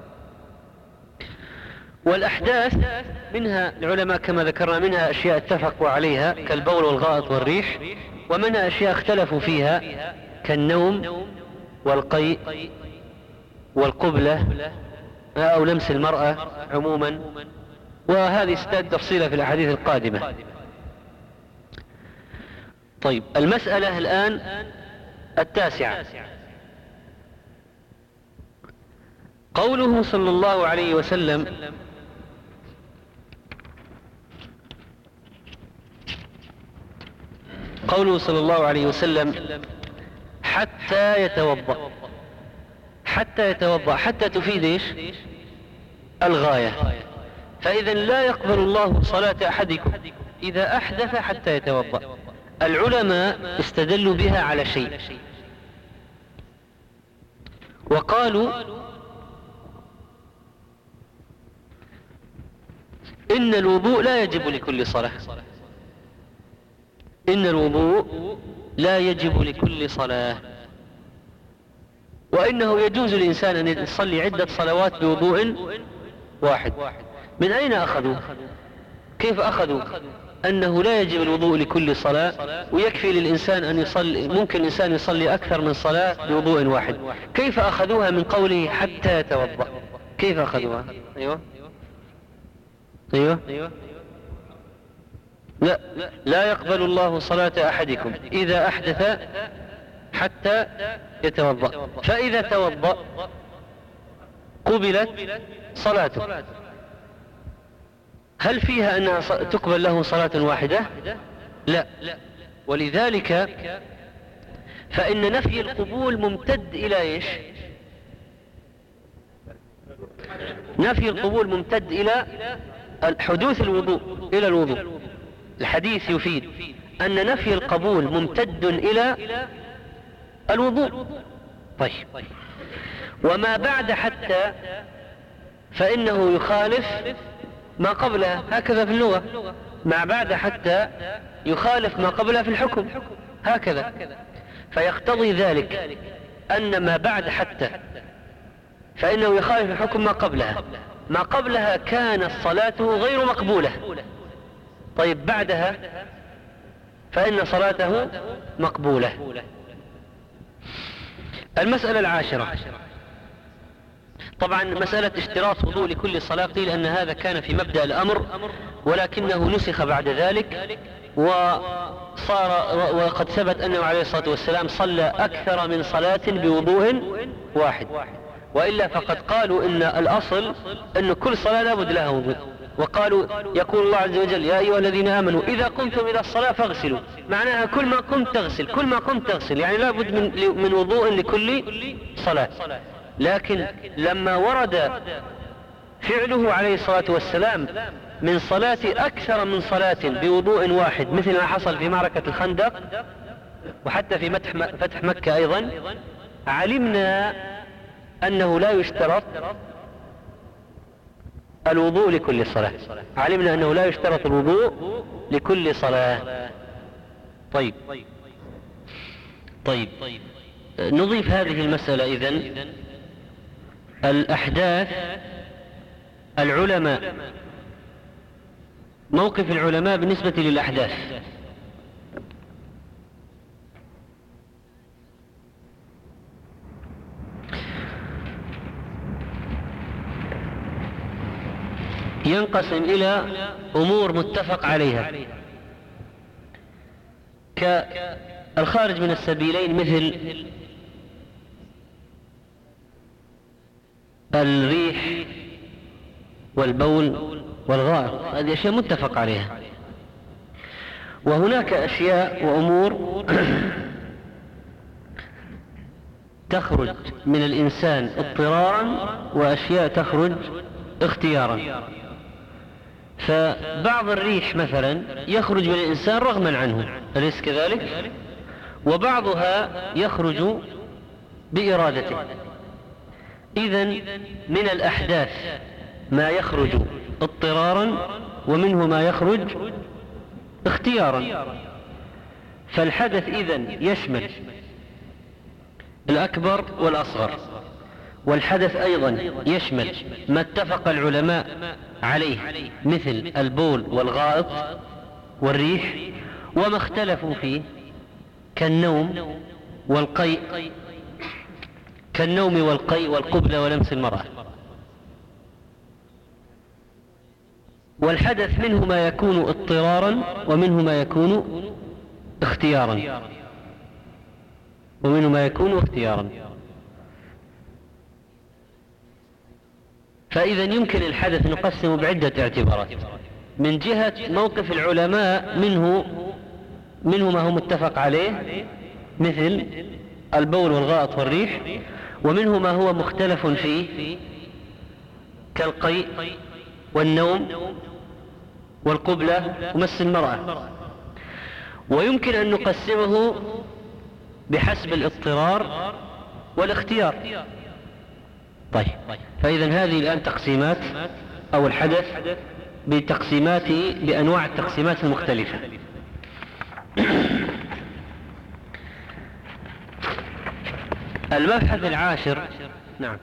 والأحداث منها العلماء كما ذكرنا منها أشياء اتفقوا عليها كالبول والغائط والريح، ومنها أشياء اختلفوا فيها كالنوم والقيء والقبلة أو لمس المرأة عموما، وهذه ستأتي تفصيلها في الأحاديث القادمة. طيب المسألة الآن التاسعة، قوله صلى الله عليه وسلم: قوله صلى الله عليه وسلم حتى يتوضأ، حتى يتوضأ، حتى تفيد ايش؟ الغاية. فإذا لا يقبل الله صلاة أحدكم إذا أحدث حتى يتوضأ. العلماء استدلوا بها على شيء، وقالوا إن الوضوء لا يجب لكل صلاة، إن الوضوء لا يجب لكل صلاة، وإنه يجوز للإنسان أن يصلي عدة صلوات بوضوء واحد. من أين أخذوا؟ كيف أخذوا أنه لا يجب الوضوء لكل صلاة ويكفي للإنسان أن يصلي، ممكن الإنسان يصلي أكثر من صلاة بوضوء واحد؟ كيف أخذوها من قوله حتى يتوضأ؟ كيف أخذوها؟ أيوة أيوة لا لا يقبل الله صلاة أحدكم إذا أحدث حتى يتوضأ، فإذا توضأ قبلت صلاته. هل فيها أنها تقبل له صلاة واحدة؟ لا. ولذلك فإن نفي القبول ممتد إلى إيش؟ نفي القبول ممتد إلى حدوث الوضوء، إلى الوضوء. الحديث يفيد أن نفي القبول ممتد إلى الوضوء. طيب، وما بعد حتى فإنه يخالف ما قبلها، هكذا في اللغة. ما بعد حتى يخالف ما قبلها في الحكم، هكذا. فيقتضي ذلك أن ما بعد حتى فإنه يخالف الحكم ما قبلها. ما قبلها كانت صلاته غير مقبولة، طيب بعدها فإن صلاته مقبولة. المسألة العاشرة، طبعا مسألة اشتراط وضوء لكل صلاة قيل أن هذا كان في مبدأ الأمر، ولكنه نسخ بعد ذلك وصار، وقد ثبت أنه عليه الصلاة والسلام صلى أكثر من صلاة بوضوء واحد. وإلا فقد قالوا إن الأصل أن كل صلاة لابد لها وضوء، وقالوا يقول الله عز وجل يا أيها الذين آمنوا إذا قمتم إلى الصلاة فاغسلوا، معناها كل ما قمت تغسل، كل ما قمت تغسل، يعني لابد من, من وضوء لكل صلاة. لكن لما ورد فعله عليه الصلاة والسلام من صلاة أكثر من صلاة بوضوء واحد، مثل ما حصل في معركة الخندق وحتى في فتح مكة أيضا، علمنا أنه لا يشترط الوضوء لكل صلاة، علمنا أنه لا يشترط الوضوء لكل صلاة. طيب طيب نضيف هذه المسألة إذن، الأحداث. العلماء، موقف العلماء بالنسبة للأحداث. ينقسم إلى أمور متفق عليها كالخارج من السبيلين، مثل الريح والبول والغائط، هذه أشياء متفق عليها. وهناك أشياء وأمور تخرج من الإنسان اضطرارا، وأشياء تخرج اختيارا. فبعض الريح مثلا يخرج من الإنسان رغما عنه، أليس كذلك؟ وبعضها يخرج بإرادته. إذن من الأحداث ما يخرج اضطرارا، ومنه ما يخرج اختيارا. فالحدث إذن يشمل الأكبر والأصغر، والحدث أيضا يشمل ما اتفق العلماء عليه مثل البول والغائط والريح، وما اختلفوا فيه كالنوم والقيء، كالنوم والقيء والقبلة ولمس المرأة. والحدث منه ما يكون اضطرارا، ومنه ما يكون اختيارا، ومنه ما يكون اختيارا. فإذا يمكن الحدث نقسم بعدة اعتبارات. من جهة موقف العلماء منه منه ما هو متفق عليه مثل البول والغائط والريح، ومنه ما هو مختلف فيه كالقيء والنوم والقبلة ومس المرأة. ويمكن أن نقسمه بحسب الاضطرار والاختيار. طيب، فإذا هذه الآن تقسيمات أو الحدث بتقسيماته بأنواع التقسيمات المختلفة. المبحث العاشر، نعم،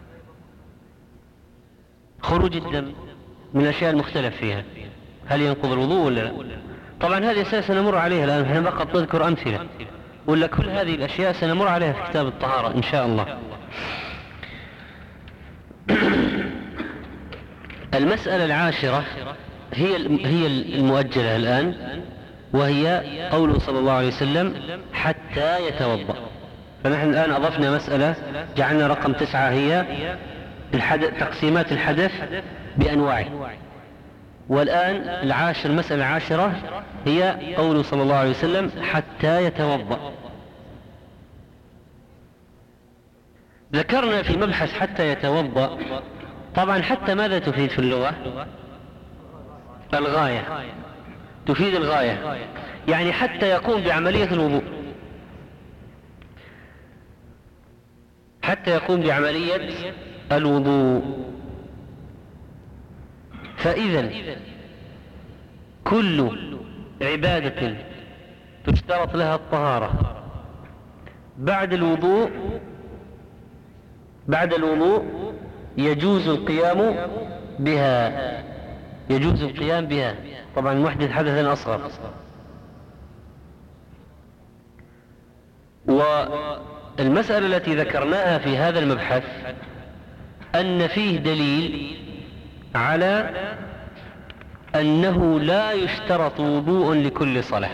خروج الدم من الأشياء المختلف فيها، هل ينقض الوضوء ولا لا؟ طبعا هذه أشياء سنمر عليها الآن، احنا فقط نذكر أمثلة، ولا كل هذه الأشياء سنمر عليها في كتاب الطهارة إن شاء الله. المسألة العاشرة هي هي المؤجلة الآن، وهي قوله صلى الله عليه وسلم حتى يتوضأ. فنحن الآن أضفنا مسألة، جعلنا رقم تسعة هي الحدث، تقسيمات الحدث بأنواعه. والآن العاشر، المسألة العاشرة هي قوله صلى الله عليه وسلم حتى يتوضأ. ذكرنا في مبحث حتى يتوضأ، طبعا حتى ماذا تفيد في اللغة؟ الغاية، تفيد الغاية، يعني حتى يقوم بعملية الوضوء، حتى يقوم بعملية الوضوء. فإذا كل عبادة تشترط لها الطهارة بعد الوضوء بعد الوضوء يجوز القيام بها، يجوز القيام بها. طبعا محدث حدثا أصغر. والمسألة التي ذكرناها في هذا المبحث أن فيه دليل على أنه لا يشترط وضوء لكل صلاة،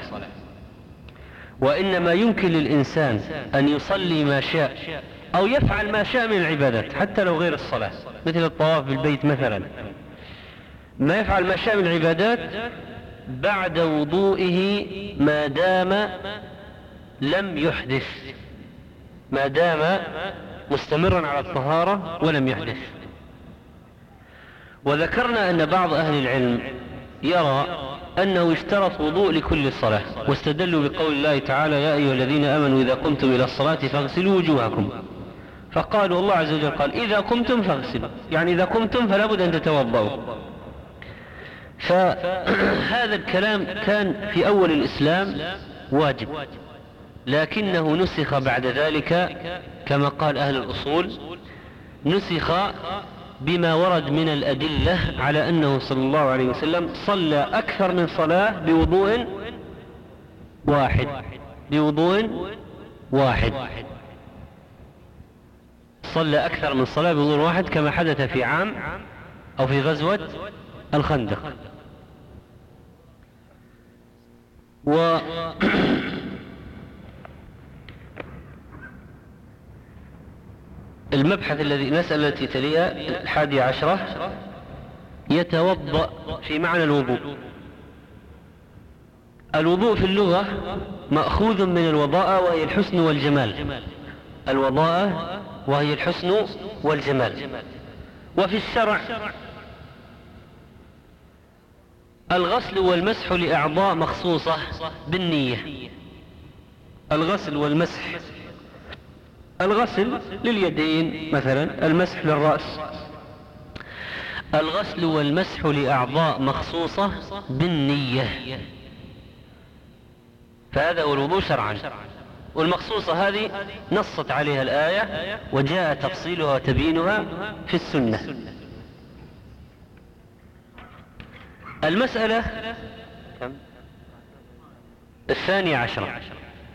وإنما يمكن للإنسان أن يصلي ما شاء أو يفعل ما شاء من العبادات حتى لو غير الصلاة، مثل الطواف بالبيت مثلا، ما يفعل ما شاء من العبادات بعد وضوئه ما دام لم يحدث، ما دام مستمرا على الطهارة ولم يحدث. وذكرنا أن بعض أهل العلم يرى أنه يشترط وضوء لكل صلاة، واستدلوا بقول الله تعالى يا أيها الذين آمنوا إذا قمتم إلى الصلاة فاغسلوا وجوهكم، فقالوا الله عز وجل قال إذا قمتم فاغسلوا، يعني إذا قمتم فلا بد أن تتوضأوا. فهذا الكلام كان في أول الإسلام واجب، لكنه نسخ بعد ذلك كما قال أهل الأصول، نسخ بما ورد من الأدلة على أنه صلى الله عليه وسلم صلى أكثر من صلاة بوضوء واحد، بوضوء واحد صلى أكثر من صلاة بوضوء واحد، كما حدث في عام أو في غزوة الخندق. و المبحث الذي المسألة التي تليها الحادية عشرة يتوضأ في معنى الوضوء. الوضوء في اللغة مأخوذ من الوضاءة وهي الحسن والجمال، الوضاءة وهي الحسن والجمال. وفي الشرع الغسل والمسح لأعضاء مخصوصة بالنية، الغسل والمسح، الغسل لليدين مثلا، المسح للرأس، الغسل والمسح لأعضاء مخصوصة بالنية، فهذا هو الوضوء شرعا. والمخصوصة هذه نصت عليها الآية وجاء تفصيلها وتبيينها في السنة. المسألة الثانية عشرة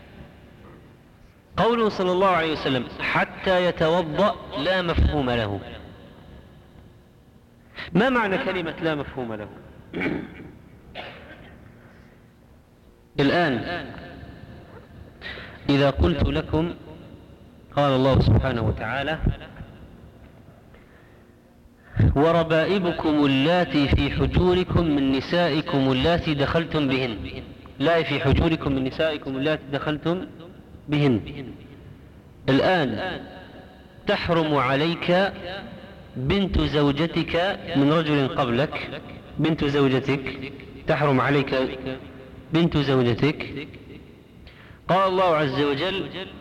قوله صلى الله عليه وسلم حتى يتوضأ لا مفهوم له. ما معنى كلمة لا مفهوم له؟ الآن إذا قلت لكم قال الله سبحانه وتعالى وربائبكم اللاتي في حجوركم من نسائكم اللاتي دخلتم بهن، لا في حجوركم من نسائكم اللاتي دخلتم بهن. الآن تحرم عليك بنت زوجتك من رجل قبلك، بنت زوجتك تحرم عليك بنت زوجتك. قال الله عز وجل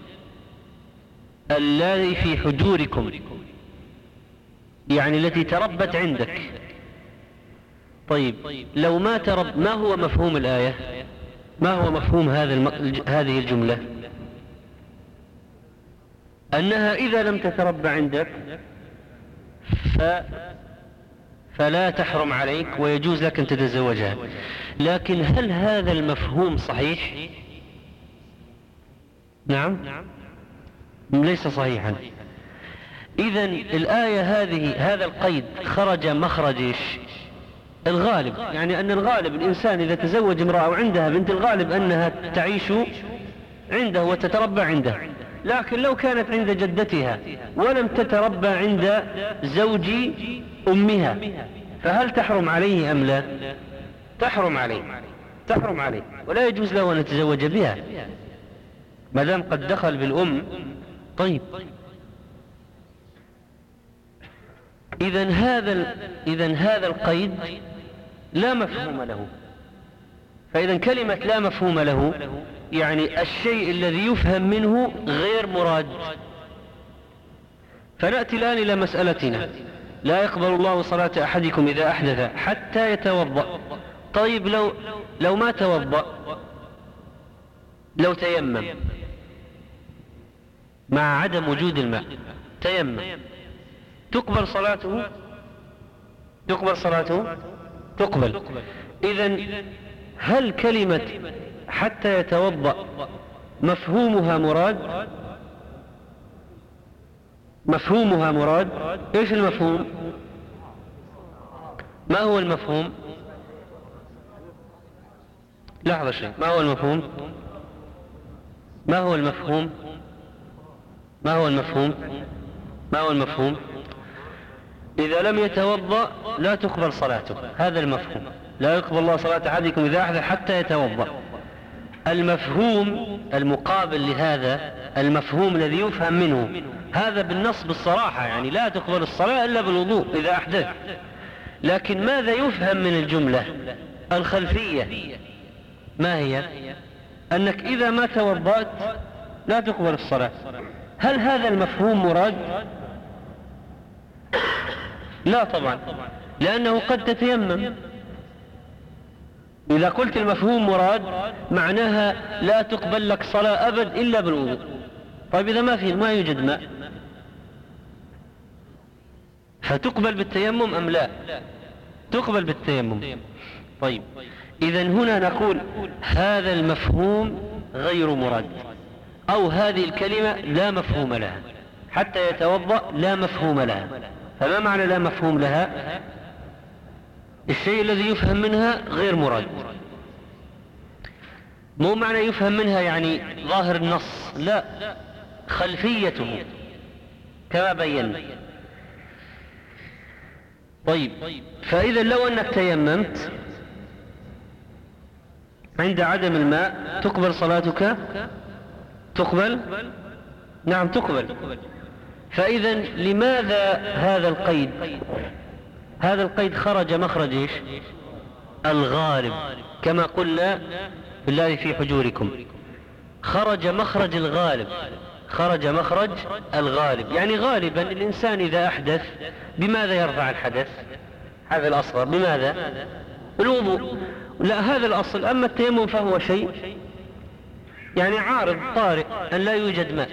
اللاتي في حجوركم، يعني التي تربت عندك. طيب لو ما ترب، ما هو مفهوم الآية؟ ما هو مفهوم هذا الم... هذه الجملة؟ أنها إذا لم تتربى عندك ف... فلا تحرم عليك ويجوز لك أن تتزوجها. لكن هل هذا المفهوم صحيح؟ نعم ليس صحيحا. إذن الآية هذه، هذا القيد خرج مخرج الغالب، يعني أن الغالب الإنسان إذا تزوج امرأة وعندها بنت، الغالب أنها تعيش عنده وتتربى عنده. لكن لو كانت عند جدتها ولم تتربى عند زوج أمها فهل تحرم عليه أم لا؟ تحرم عليه، تحرم عليه ولا يجوز له أن يتزوج بها ما دام قد دخل بالأم. طيب إذن هذا إذن هذا القيد لا مفهوم له. فإذا كلمة لا مفهوم له يعني الشيء الذي يفهم منه غير مراد. فنأتي الآن إلى مسألتنا. لا يقبل الله صلاة أحدكم إذا أحدث حتى يتوضأ. طيب لو لو ما توضأ، لو تيمم مع عدم وجود الماء، تيمم، تقبل صلاته؟ تقبل صلاته؟ تقبل. إذن هل كلمة حتى يتوضأ مفهومها مراد؟ مفهومها مراد. ايش المفهوم؟ ما هو المفهوم؟ لحظة شيء، ما هو المفهوم؟ ما هو المفهوم؟ ما هو المفهوم؟ ما هو المفهوم؟ إذا لم يتوضأ لا تقبل صلاته، هذا المفهوم. لا يقبل الله صلاة أحدكم إذا أحدث حتى يتوضأ. المفهوم المقابل لهذا، المفهوم الذي يفهم منه هذا بالنص بالصراحة، يعني لا تقبل الصلاة إلا بالوضوء إذا أحدث. لكن ماذا يفهم من الجملة الخلفية؟ ما هي؟ أنك إذا ما توضأت لا تقبل الصلاة. هل هذا المفهوم مراد؟ لا طبعا، لأنه قد تتيمم. إذا قلت المفهوم مراد معناها لا تقبل لك صلاة أبد إلا بالوضوء. طيب إذا ما في ما يوجد ماء فتقبل بالتيمم أم لا؟ تقبل بالتيمم. طيب إذن هنا نقول هذا المفهوم غير مراد، أو هذه الكلمة لا مفهوم لها. حتى يتوضأ لا مفهوم لها. فما معنى لا مفهوم لها؟ الشيء الذي يفهم منها غير مراد. مو معنى يفهم منها يعني ظاهر النص، لا، خلفيته كما بينا. طيب فإذا لو أنك تيممت عند عدم الماء تقبل صلاتك؟ تقبل؟ نعم تقبل. فإذا لماذا هذا القيد؟ هذا القيد خرج مخرج إيش؟ الغالب، كما قلنا بالله في حجوركم. خرج مخرج الغالب، خرج مخرج الغالب. يعني غالبا الإنسان إذا أحدث بماذا يرفع الحدث؟ هذا الأصغر بماذا؟ الوضوء. لا، هذا الأصل. أما التيمم فهو شيء يعني عارض طارئ أن لا يوجد ماء.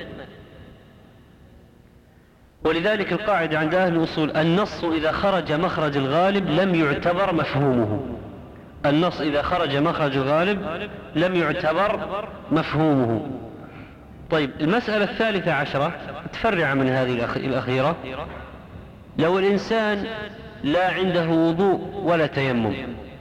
ولذلك القاعدة عند أهل الأصول النص إذا خرج مخرج الغالب لم يعتبر مفهومه. النص إذا خرج مخرج الغالب لم يعتبر مفهومه. طيب المسألة الثالثة عشرة تفرع من هذه الأخيرة. لو الإنسان لا عنده وضوء ولا تيمم،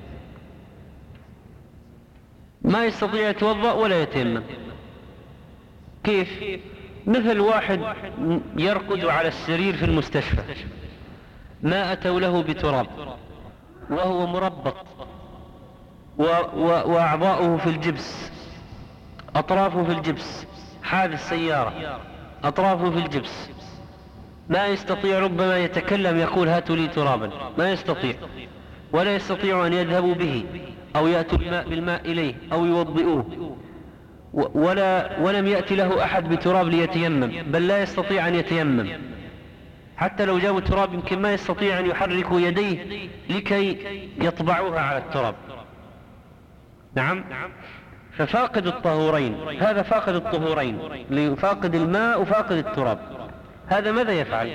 ما يستطيع يتوضأ ولا يتيمم، كيف؟ مثل واحد يرقد على السرير في المستشفى، ما أتوا له بتراب وهو مربط وأعضاؤه في الجبس، أطرافه في الجبس، حادث سيارة أطرافه في الجبس، ما يستطيع، ربما يتكلم يقول هاتوا لي ترابا، ما يستطيع، ولا يستطيع أن يذهبوا به أو يأتوا الماء بالماء إليه أو يوضئوه، ولا ولم يأتي له أحد بتراب ليتيمم، بل لا يستطيع أن يتيمم، حتى لو جابوا التراب يمكن ما يستطيع أن يحركوا يديه لكي يطبعوها على التراب. نعم، ففاقد الطهورين، هذا فاقد الطهورين، فاقد الماء وفاقد التراب، هذا ماذا يفعل؟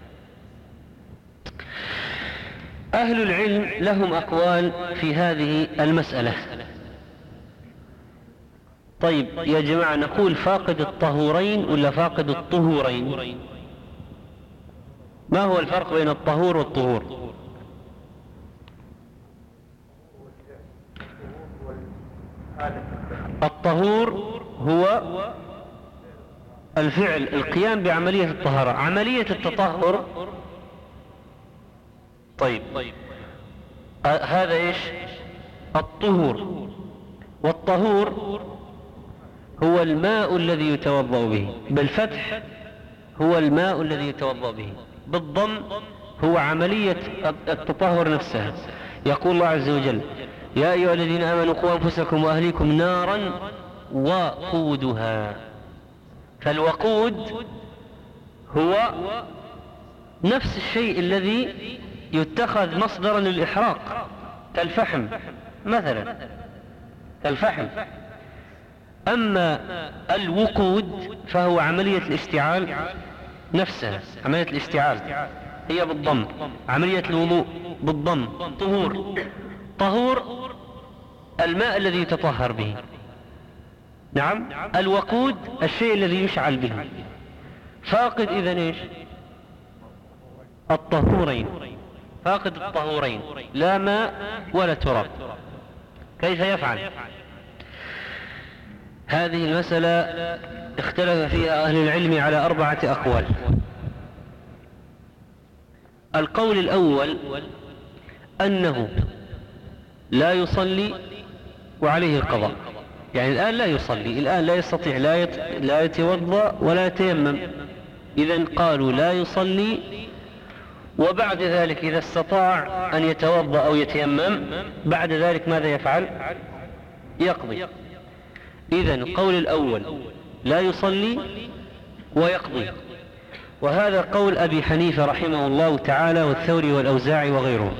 أهل العلم لهم أقوال في هذه المسألة. طيب يا جماعة، نقول فاقد الطهورين ولا فاقد الطهورين؟ ما هو الفرق بين الطهور والطهور؟ الطهور هو الفعل، القيام بعملية الطهارة، عملية التطهر. طيب آه هذا ايش؟ الطهور. والطهور هو الماء الذي يتوضأ به، بالفتح هو الماء الذي يتوضأ به، بالضم هو عملية التطهر نفسها. يقول الله عز وجل يا أيها الذين آمنوا قوا أنفسكم وأهليكم نارا وقودها. فالوقود هو نفس الشيء الذي يتخذ مصدرا للإحراق كالفحم مثلا، كالفحم. أما الوقود فهو عملية الاشتعال نفسها، عملية الاشتعال هي بالضم، عملية الوضوء بالضم. طهور، طهور الماء الذي يتطهر به. نعم، الوقود الشيء الذي يشعل به. فاقد إذن ايش؟ الطهورين، فاقد الطهورين، لا ماء ولا تراب. كيف يفعل؟ هذه المسألة اختلف فيها أهل العلم على أربعة أقوال. القول الأول أنه لا يصلي وعليه القضاء، يعني الآن لا يصلي، الآن لا يستطيع، لا يت... لا يتوضأ ولا يتيمم، إذن قالوا لا يصلي، وبعد ذلك إذا استطاع أن يتوضأ أو يتيمم بعد ذلك ماذا يفعل؟ يقضي. إذن القول الأول لا يصلي ويقضي، وهذا قول أبي حنيفة رحمه الله تعالى والثوري والأوزاعي وغيرهم.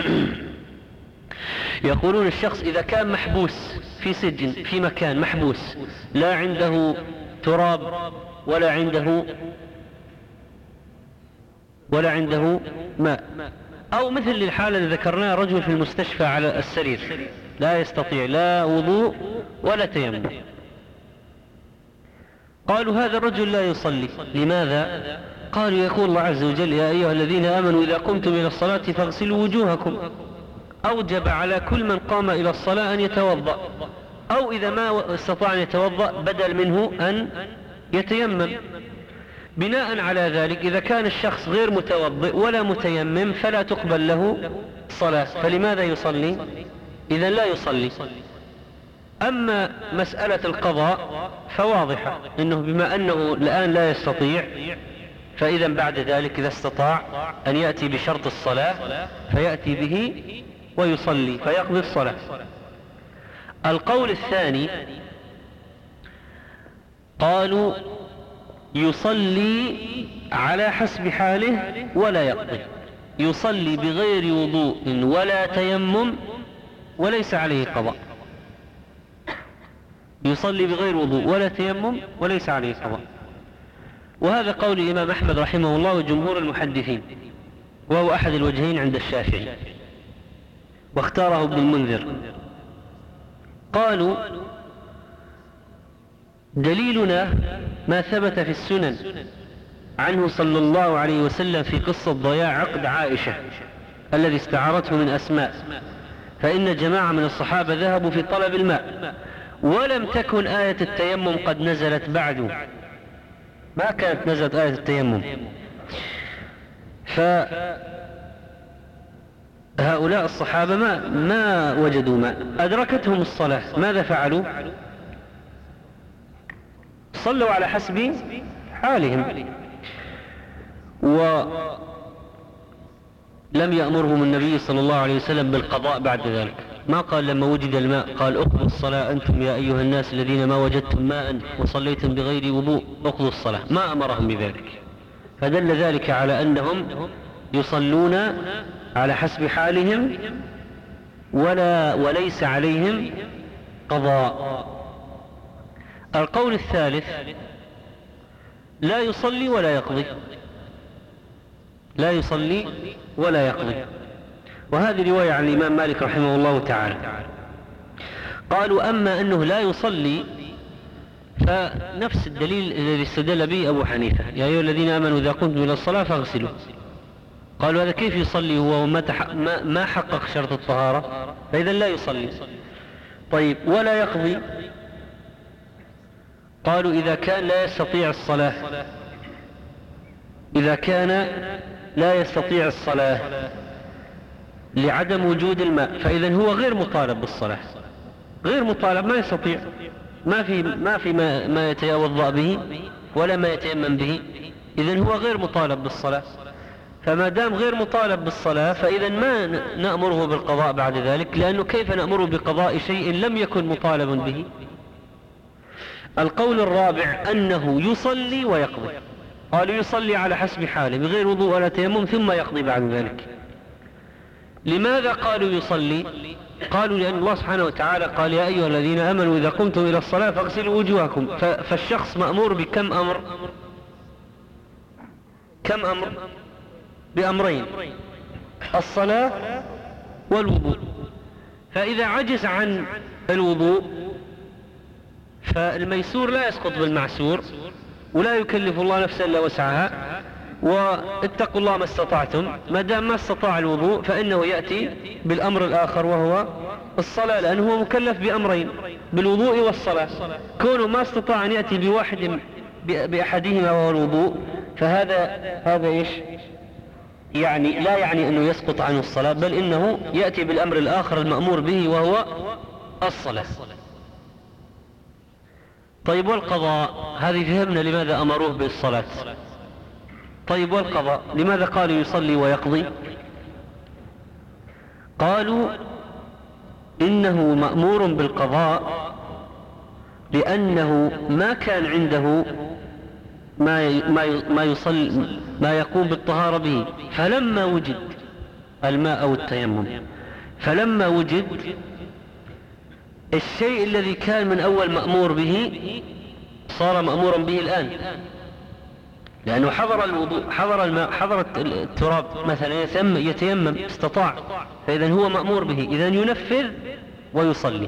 يقولون الشخص إذا كان محبوس في سجن، في مكان محبوس، لا عنده تراب ولا عنده ولا عنده ماء، أو مثل الحالة اللي ذكرناها، رجل في المستشفى على السرير لا يستطيع لا وضوء ولا تيمم، قالوا هذا الرجل لا يصلي. لماذا؟ قالوا يقول الله عز وجل يا أيها الذين آمنوا إذا قمتم إلى الصلاة فاغسلوا وجوهكم، أوجب على كل من قام إلى الصلاة أن يتوضأ، أو إذا ما استطاع أن يتوضأ بدل منه أن يتيمم. بناء على ذلك إذا كان الشخص غير متوضئ ولا متيمم فلا تقبل له صلاة، فلماذا يصلي؟ إذن لا يصلي. أما مسألة القضاء فواضحة، إنه بما أنه الآن لا يستطيع، فإذا بعد ذلك إذا استطاع أن يأتي بشرط الصلاة فيأتي به ويصلي فيقضي الصلاة. القول الثاني قالوا يصلي على حسب حاله ولا يقضي، يصلي بغير وضوء ولا تيمم وليس عليه قضاء، يصلي بغير وضوء ولا تيمم وليس عليه قضاء. وهذا قول الإمام أحمد رحمه الله وجمهور المحدثين، وهو أحد الوجهين عند الشافعي، واختاره ابن المنذر. قالوا دليلنا ما ثبت في السنن عنه صلى الله عليه وسلم في قصة ضياع عقد عائشة الذي استعارته من أسماء، فإن جماعة من الصحابة ذهبوا في طلب الماء ولم تكن آية التيمم قد نزلت بعد، ما كانت نزلت آية التيمم، هؤلاء الصحابة ما, ما وجدوا ماء، أدركتهم الصلاة، ماذا فعلوا؟ صلوا على حسب حالهم، ولم يأمرهم النبي صلى الله عليه وسلم بالقضاء بعد ذلك. ما قال لما وجد الماء قال اقضوا الصلاة أنتم يا أيها الناس الذين ما وجدتم ماء وصليتم بغير وضوء اقضوا الصلاة، ما أمرهم بذلك. فدل ذلك على أنهم يصلون على حسب حالهم ولا وليس عليهم قضاء. القول الثالث لا يصلي ولا يقضي، لا يصلي ولا يقضي، وهذه رواية عن الإمام مالك رحمه الله تعالى. قالوا أما أنه لا يصلي فنفس الدليل الذي استدل به أبو حنيفة، يا أيها الذين آمنوا إذا قمتم إلى الصلاة فاغسلوا. قالوا هذا كيف يصلي هو ما حقق شرط الطهارة؟ فإذا لا يصلي. طيب ولا يقضي؟ قالوا إذا كان لا يستطيع الصلاة، إذا كان لا يستطيع الصلاة لعدم وجود الماء فإذا هو غير مطالب بالصلاة، غير مطالب، ما يستطيع، ما في ما في ما, ما يتوضأ به ولا ما يتيمم به، إذن هو غير مطالب بالصلاة. فما دام غير مطالب بالصلاة فإذا ما نأمره بالقضاء بعد ذلك، لأنه كيف نأمره بقضاء شيء لم يكن مطالبا به؟ القول الرابع أنه يصلي ويقضي. قالوا يصلي على حسب حاله بغير وضوء ولا تيمم ثم يقضي بعد ذلك. لماذا قالوا يصلي؟ قالوا لأن الله سبحانه وتعالى قال يا أيها الذين آمنوا إذا قمتم إلى الصلاة فاغسلوا وجوهكم. فالشخص مأمور بكم أمر؟ كم أمر؟ بأمرين، الصلاة والوضوء. فإذا عجز عن الوضوء فالميسور لا يسقط بالمعسور، ولا يكلف الله نفسا إلا وسعها، واتقوا الله ما استطعتم. ما دام ما استطاع الوضوء فإنه يأتي بالأمر الآخر وهو الصلاة، لأنه هو مكلف بأمرين، بالوضوء والصلاة. كونه ما استطاع أن يأتي بواحد بأحدهما وهو الوضوء فهذا هذا إيش؟ يعني لا يعني أنه يسقط عنه الصلاة، بل إنه يأتي بالأمر الآخر المأمور به وهو الصلاة. طيب والقضاء؟ هذه فهمنا لماذا أمروه بالصلاة. طيب والقضاء لماذا قالوا يصلي ويقضي؟ قالوا إنه مأمور بالقضاء لأنه ما كان عنده ما ما يصل ما يقوم بالطهارة به، فلما وجد الماء أو التيمم، فلما وجد الشيء الذي كان من أول مأمور به صار مأمورا به الآن، لأنه حضر الوضوء، حضر الماء، حضر التراب مثلا يتيمم، استطاع، فإذا هو مأمور به، إذا ينفذ ويصلي.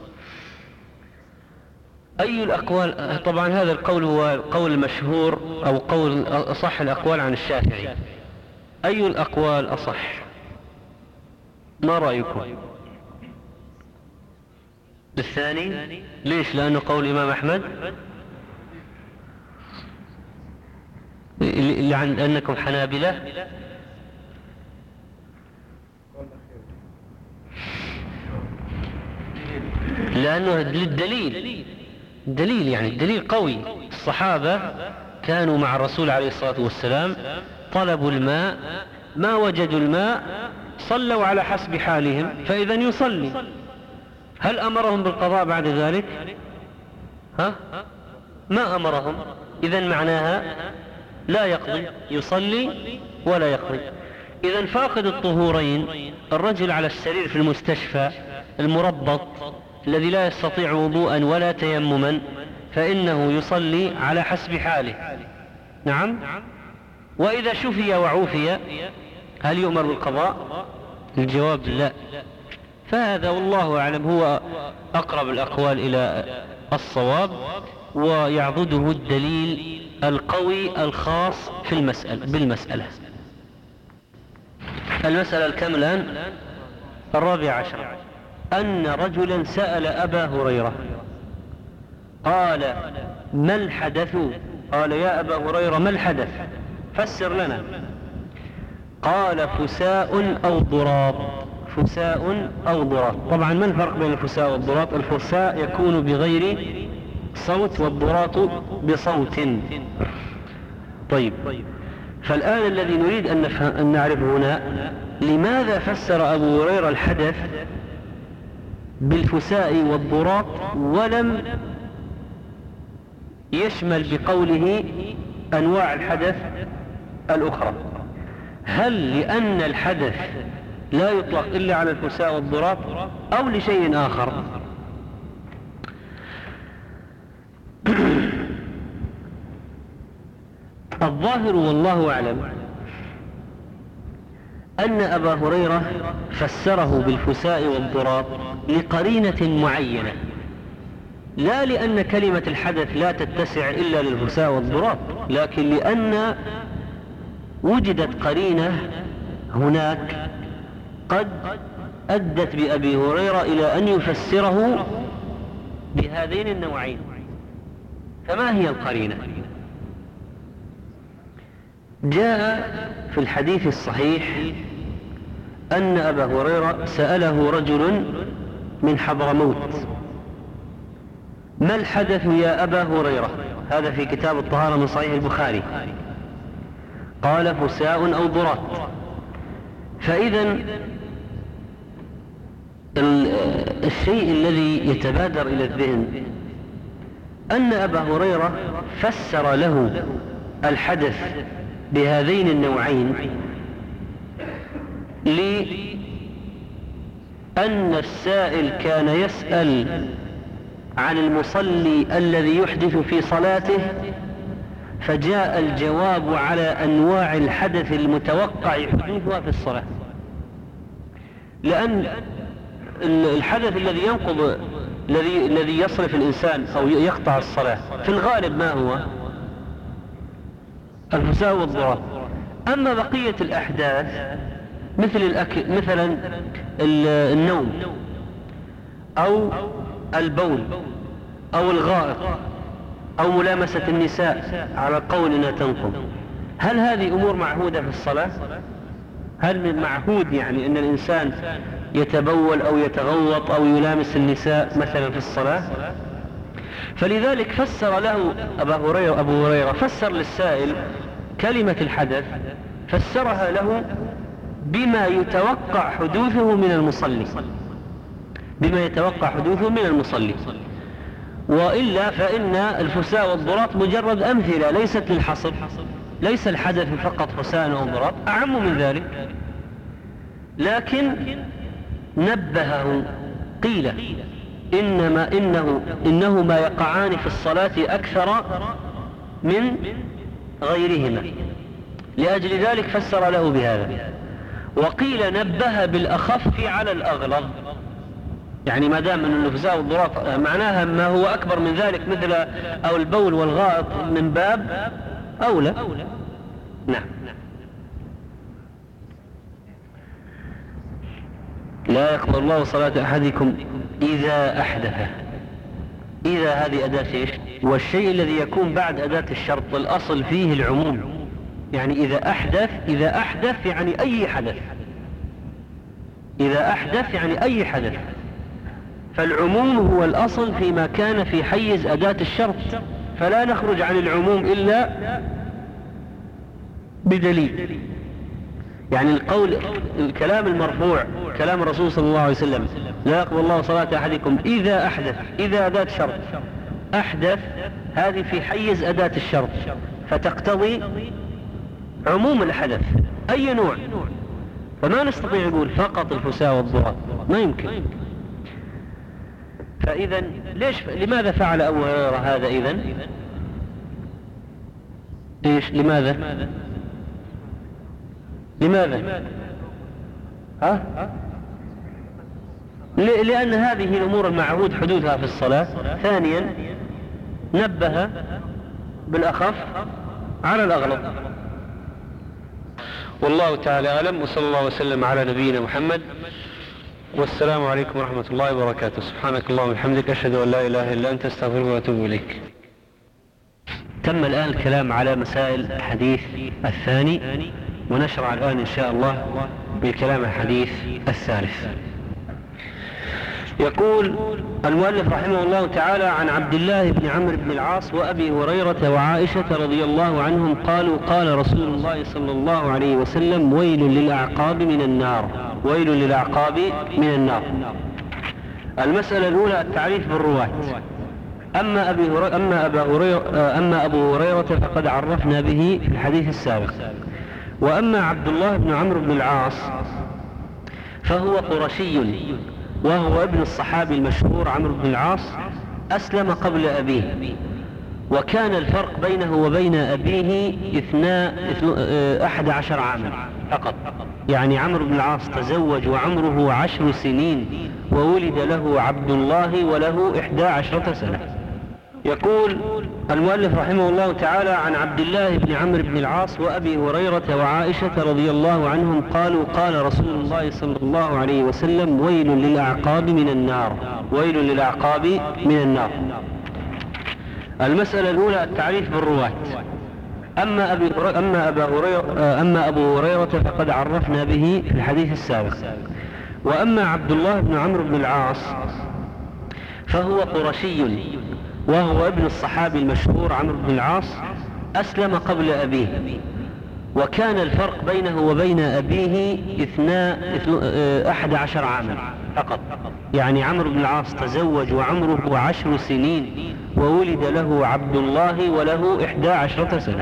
أي الأقوال؟ طبعا هذا القول هو القول المشهور أو قول أصح الأقوال عن الشافعي. أي الأقوال أصح؟ ما رأيكم؟ الثاني. ليش؟ لأنه قول الإمام أحمد، لأنكم حنابلة. لأنه للدليل، دليل يعني الدليل قوي. الصحابة كانوا مع الرسول عليه الصلاة والسلام، طلبوا الماء ما وجدوا الماء صلوا على حسب حالهم، فإذا يصلي. هل أمرهم بالقضاء بعد ذلك؟ ها؟ ما أمرهم. إذن معناها لا يقضي، يصلي ولا يقضي. إذن فاقد الطهورين، الرجل على السرير في المستشفى المربط الذي لا يستطيع وضوءا ولا تيمما، فإنه يصلي على حسب حاله. نعم. وإذا شفي وعوفي هل يؤمر بالقضاء؟ الجواب لا. فهذا والله أعلم هو أقرب الأقوال إلى الصواب، ويعضده الدليل القوي الخاص في المسألة بالمسألة. المسألة الكم الآن؟ الرابع عشر. أن رجلا سأل أبا هريرة قال ما الحدث؟ قال يا أبا هريرة ما الحدث؟ فسر لنا. قال فساء أو ضراط، فساء أو ضراط. طبعا ما الفرق بين الفساء والضراط؟ الفساء يكون بغير صوت والضراط بصوت. طيب، فالآن الذي نريد أن نعرف هنا لماذا فسر أبو هريرة الحدث بالفساء والضراط ولم يشمل بقوله أنواع الحدث الأخرى؟ هل لأن الحدث لا يطلق إلا على الفساء والضراط أو لشيء آخر؟ الظاهر والله أعلم أن أبا هريرة فسره بالفساء والضراط لقرينة معينة، لا لأن كلمة الحدث لا تتسع إلا للفساء والضراط، لكن لأن وجدت قرينة هناك قد أدت بأبي هريرة إلى أن يفسره بهذين النوعين. فما هي القرينة؟ جاء في الحديث الصحيح أن أبا هريرة سأله رجل من حضرموت: ما الحدث يا أبا هريرة؟ هذا في كتاب الطهارة من صحيح البخاري. قال فساء أو ضراط. فإذا الشيء الذي يتبادر إلى الذهن أن أبا هريرة فسر له الحدث بهذين النوعين لأن السائل كان يسأل عن المصلي الذي يحدث في صلاته، فجاء الجواب على أنواع الحدث المتوقع حدوثها في الصلاة. لأن الحدث الذي ينقض الذي الذي يصرف الإنسان أو يقطع الصلاة في الغالب ما هو؟ الفساء والضراط. أما بقية الأحداث مثل الأكل مثلا النوم أو البول أو الغائط أو ملامسة النساء على قول أنها تنقض، هل هذه أمور معهودة في الصلاة؟ هل من معهود يعني أن الإنسان يتبول أو يتغوط أو يلامس النساء مثلا في الصلاة؟ فلذلك فسر له أبا هريرة أبو هريرة فسر للسائل كلمة الحدث، فسرها له بما يتوقع حدوثه من المصلي، بما يتوقع حدوثه من المصلي. وإلا فإن الفساء والضراط مجرد أمثلة ليست للحصر، ليس الحدث فقط فساء أو ضراط، أعم من ذلك. لكن نبهه، قيل إنما إنه إنهما يقعان في الصلاة أكثر من غيرهما، لأجل ذلك فسر له بهذا. وقيل نبه بالأخف على الأغلظ، يعني ما دام أن الفساء والضراط معناها ما هو أكبر من ذلك مثل أو البول والغائط من باب أولى. نعم. لا يقبل الله صلاة أحدكم إذا أحدث. إذا هذه أداة إيش؟ والشيء الذي يكون بعد أداة الشرط الأصل فيه العموم، يعني إذا أحدث، إذا أحدث يعني أي حدث، إذا أحدث يعني أي حدث، فالعموم هو الأصل فيما كان في حيز أداة الشرط، فلا نخرج عن العموم إلا بدليل. يعني القول الكلام المرفوع كلام الرسول صلى الله عليه وسلم: لا يقبل الله صلاة أحدكم إذا أحدث، إذا أداة شرط، أحدث هذه في حيز أداة الشرط، فتقتضي عموم الحدث أي نوع، فما نستطيع نقول فقط الفساء والضراط، ما يمكن. فإذا ليش لماذا فعل أبو هريرة هذا إذن؟ إيش لماذا؟ لماذا؟ ها؟ لأن هذه الأمور المعهود حدوثها في الصلاة. ثانيا نبه بالأخف على الأغلظ. والله تعالى أعلم، وصلى الله وسلم على نبينا محمد، والسلام عليكم ورحمة الله وبركاته. سبحانك اللهم وبحمدك، أشهد أن لا إله إلا أنت، أستغفرك وأتوب إليك. تم الآن الكلام على مسائل الحديث الثاني ونشرع الآن إن شاء الله بالكلام الحديث الثالث. يقول المؤلف رحمه الله تعالى: عن عبد الله بن عمرو بن العاص وأبي هريرة وعائشة رضي الله عنهم قالوا: قال رسول الله صلى الله عليه وسلم: ويل للأعقاب من النار، ويل للأعقاب من النار. المسألة الأولى التعريف بالرواة. أما, أبي هريرة أما, أبا هريرة أما أبو هريرة فقد عرفنا به في الحديث السابق. وأما عبد الله بن عمرو بن العاص فهو قرشي، وهو ابن الصحابي المشهور عمرو بن العاص، أسلم قبل أبيه، وكان الفرق بينه وبين أبيه اثنا أحد عشر عاما فقط. يعني عمرو بن العاص تزوج وعمره عشر سنين، وولد له عبد الله وله إحدى عشرة سنة. يقول المؤلف رحمه الله تعالى: عن عبد الله بن عمرو بن العاص وأبي هريرة وعائشة رضي الله عنهم قالوا: قال رسول الله صلى الله عليه وسلم: ويل للأعقاب من النار، ويل للأعقاب من النار. المسألة الأولى التعريف بالرواة. أما, أبي أما, أبا هريرة أما أبو هريرة فقد عرفنا به في الحديث السابق. وأما عبد الله بن عمرو بن العاص فهو قرشي، وهو ابن الصحابي المشهور عمرو بن العاص، أسلم قبل أبيه، وكان الفرق بينه وبين أبيه اثنا أحد عشر عاما فقط. يعني عمرو بن العاص تزوج وعمره عشر سنين، وولد له عبد الله وله إحدى عشرة سنة.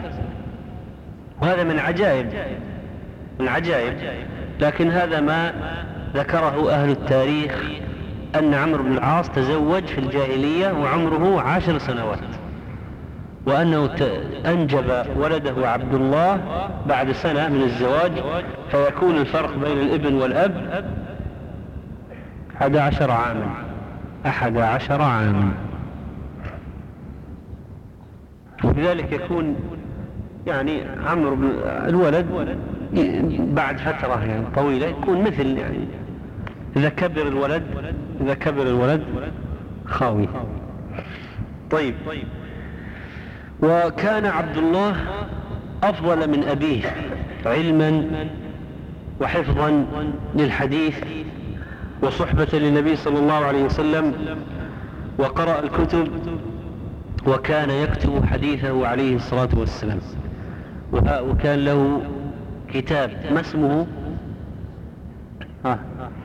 وهذا من عجائب من عجائب لكن هذا ما ذكره أهل التاريخ، أن عمرو بن العاص تزوج في الجاهلية وعمره عشر سنوات، وأنه أنجب ولده عبد الله بعد سنة من الزواج، فيكون الفرق بين الابن والأب أحد عشر عاما أحد عشر عاما وبذلك يكون يعني عمرو بن الولد بعد فترة يعني طويلة يكون مثل يعني إذا كبر الولد إذا كبر الولد خاوي. طيب. وكان عبد الله أفضل من أبيه علما وحفظا للحديث وصحبة للنبي صلى الله عليه وسلم، وقرأ الكتب، وكان يكتب حديثه عليه الصلاة والسلام. وكان له كتاب ما اسمه ها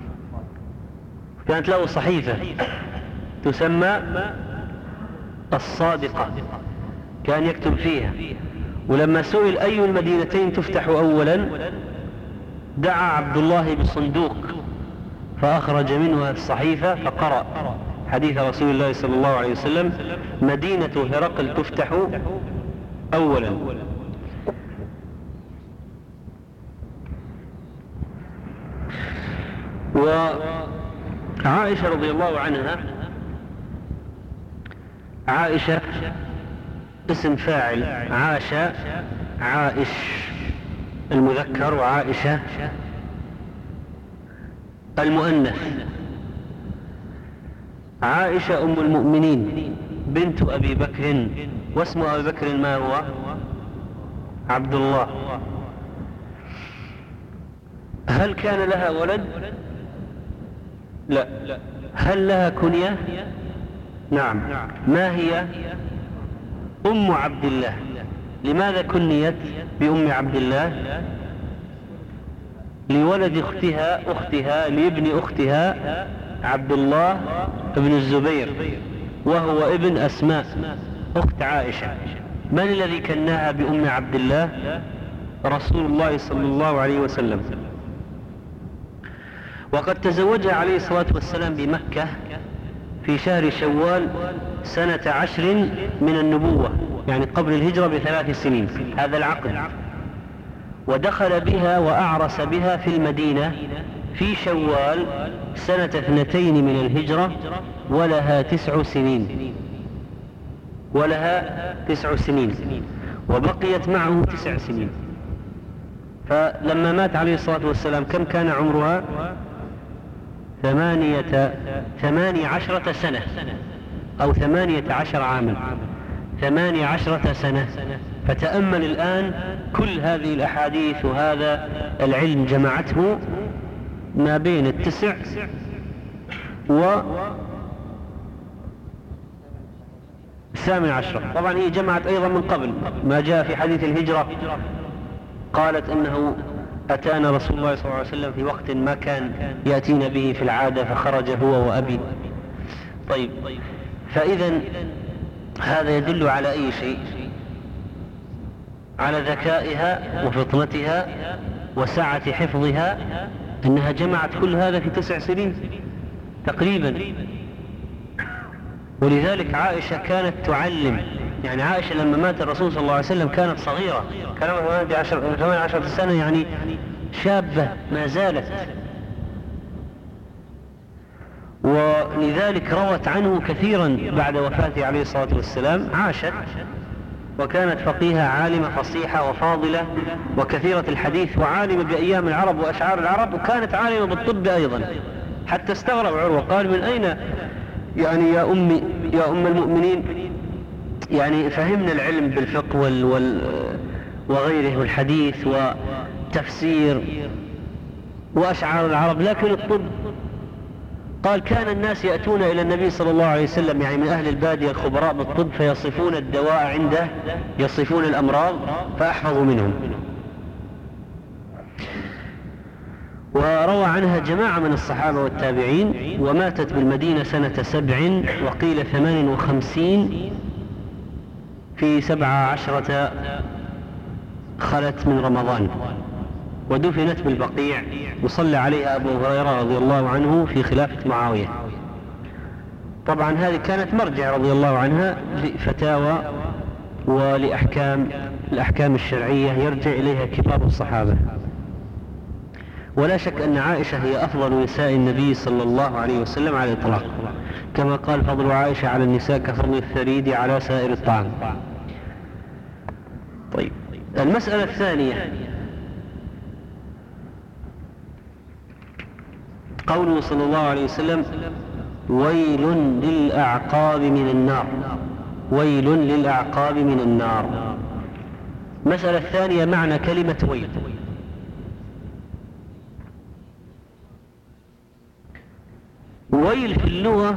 كانت له صحيفة تسمى الصادقة، كان يكتب فيها. ولما سئل أي المدينتين تفتح أولا دعا عبد الله بصندوق فأخرج منها الصحيفة فقرأ حديث رسول الله صلى الله عليه وسلم: مدينة هرقل تفتح أولا. وعائشة رضي الله عنها، عائشة اسم فاعل، عاش عائش المذكر، وعائشة المؤنث. عائشة أم المؤمنين بنت أبي بكر، واسم أبي بكر ما هو؟ عبد الله. هل كان لها ولد؟ لا. هل لها كنية؟ نعم. ما هي؟ أم عبد الله. لماذا كنيت بأم عبد الله؟ لولد أختها أختها لابن أختها عبد الله ابن الزبير، وهو ابن أسماء أخت عائشة. من الذي كناها بأم عبد الله؟ رسول الله صلى الله عليه وسلم. وقد تزوجها عليه الصلاة والسلام بمكة في شهر شوال سنة عشر من النبوة، يعني قبل الهجرة بثلاث سنين هذا العقد. ودخل بها وأعرس بها في المدينة في شوال سنة اثنتين من الهجرة، ولها تسع سنين ولها تسع سنين وبقيت معه تسع سنين. فلما مات عليه الصلاة والسلام كم كان عمرها؟ ثمانية ثمانية عشرة سنة أو ثمانية عشر عاما ثمانية عشرة سنة. فتأمل الآن كل هذه الأحاديث وهذا العلم جمعته ما بين التسع و الثامن عشر. طبعا هي جمعت أيضا من قبل ما جاء في حديث الهجرة، قالت أنه أتانا رسول الله صلى الله عليه وسلم في وقت ما كان يأتينا به في العادة فخرج هو وأبي. طيب، فإذا هذا يدل على أي شيء؟ على ذكائها وفطنتها وسعة حفظها، أنها جمعت كل هذا في تسع سنين تقريبا. ولذلك عائشة كانت تعلم، يعني عائشة لما مات الرسول صلى الله عليه وسلم كانت صغيرة، كانت ثمان عشرة سنة، يعني شابة ما زالت، ولذلك روت عنه كثيرا بعد وفاته عليه الصلاة والسلام. عاشت وكانت فقيهة عالمة فصيحة وفاضلة وكثيرة الحديث وعالمة بأيام العرب وأشعار العرب، وكانت عالمة بالطب أيضا، حتى استغرب عروة قال من أين يعني يا أمي يا أم المؤمنين يعني فهمنا العلم بالفقه وال وال وغيره والحديث وتفسير وأشعار العرب، لكن الطب؟ قال كان الناس يأتون إلى النبي صلى الله عليه وسلم، يعني من أهل البادية الخبراء بالطب، فيصفون الدواء عنده، يصفون الأمراض فأحفظوا منهم. وروى عنها جماعة من الصحابة والتابعين. وماتت بالمدينة سنة سبع وقيل ثمان وخمسين في سبع عشرة خلت من رمضان، ودفنت بالبقيع وصلى عليها أبو هريرة رضي الله عنه في خلافة معاوية. طبعا هذه كانت مرجع رضي الله عنها لفتاوى ولأحكام الأحكام الشرعية يرجع إليها كبار الصحابة. ولا شك أن عائشة هي أفضل نساء النبي صلى الله عليه وسلم على الإطلاق، كما قال فضل عائشة على النساء كفضل الثريد على سائر الطعام. طيب، المسألة الثانية قوله صلى الله عليه وسلم ويل للأعقاب من النار، ويل للأعقاب من النار. المسألة الثانية معنى كلمة ويل. ويل في اللغة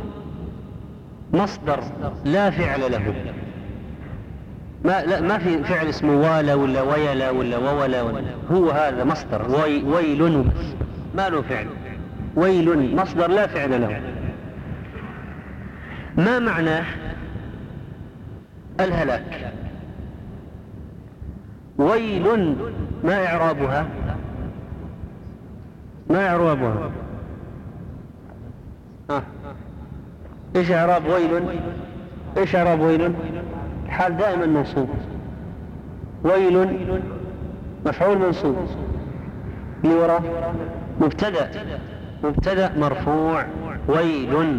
مصدر لا فعل له، ما, لا ما في فعل اسمه والا ولا ويلا ولا وولا ولا، هو هذا مصدر وي ويل بس ما له فعل. ويل مصدر لا فعل له. ما معناه؟ الهلاك. ويل ما إعرابها؟ ما إعرابها؟ آه. إيش إعراب ويل؟ إيش إعراب ويل؟ حال دائما منصوب. ويل مفعول منصوب، اللي وراه مبتدأ، مبتدأ مرفوع. ويل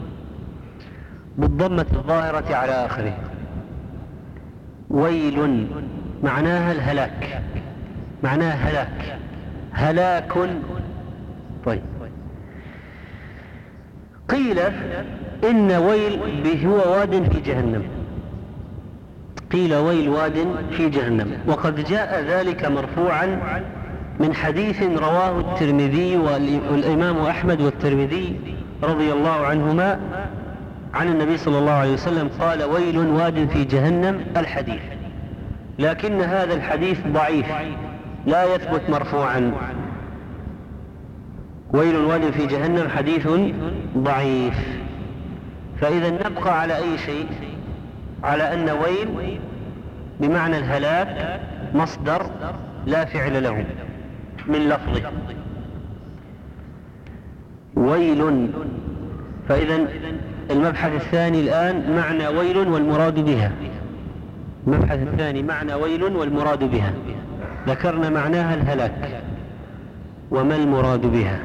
بالضمة الظاهرة على آخره. ويل معناها الهلاك، معناها هلاك، هلاك. طيب، قيل إن ويل هو واد في جهنم، قيل ويل واد في جهنم، وقد جاء ذلك مرفوعا من حديث رواه الترمذي والإمام أحمد والترمذي رضي الله عنهما عن النبي صلى الله عليه وسلم قال ويل واد في جهنم الحديث، لكن هذا الحديث ضعيف لا يثبت مرفوعا. ويل واد في جهنم حديث ضعيف. فإذا نبقى على أي شيء؟ على أن ويل بمعنى الهلاك مصدر لا فعل له من لفظه ويل. فإذا المبحث الثاني الآن معنى ويل والمراد بها. المبحث الثاني معنى ويل والمراد بها. ذكرنا معناها الهلاك، وما المراد بها؟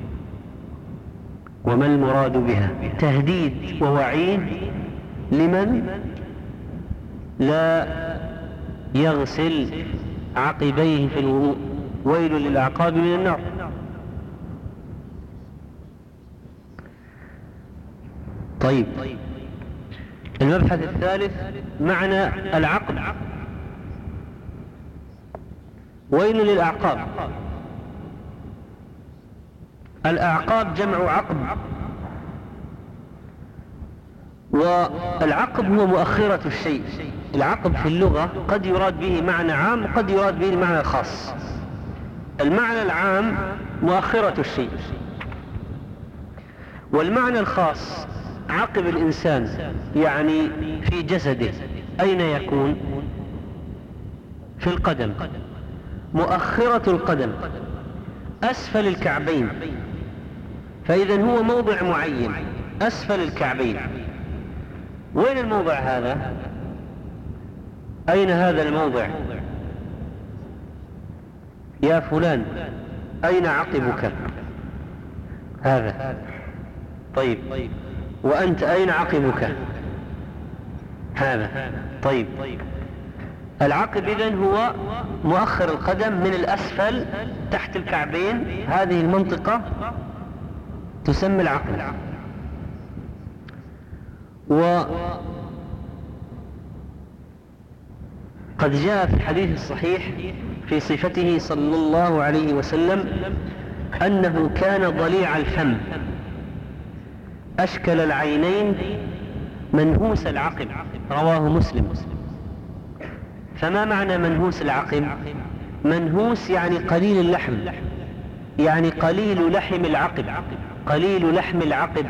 وما المراد بها؟ تهديد ووعيد لمن لا يغسل عقبيه في الوضوء. ويل للأعقاب من النار. طيب، المبحث الثالث معنى العقب ويل للأعقاب. الأعقاب جمع عقب، والعقب هو مؤخرة الشيء. العقب في اللغة قد يراد به معنى عام وقد يراد به المعنى الخاص. المعنى العام مؤخرة الشيء، والمعنى الخاص عقب الإنسان يعني في جسده. أين يكون؟ في القدم، مؤخرة القدم أسفل الكعبين. فإذا هو موضع معين أسفل الكعبين. وين الموضع هذا؟ أين هذا الموضع يا فلان؟ أين عقبك؟ هذا. طيب، وأنت أين عقبك؟ هذا. طيب، العقب إذن هو مؤخر القدم من الأسفل تحت الكعبين. هذه المنطقة تسمى العقب. وقد جاء في الحديث الصحيح في صفته صلى الله عليه وسلم أنه كان ضليع الفم أشكل العينين منهوس العقب، رواه مسلم. فما معنى منهوس العقب؟ منهوس يعني قليل اللحم، يعني قليل لحم العقب، قليل لحم العقب.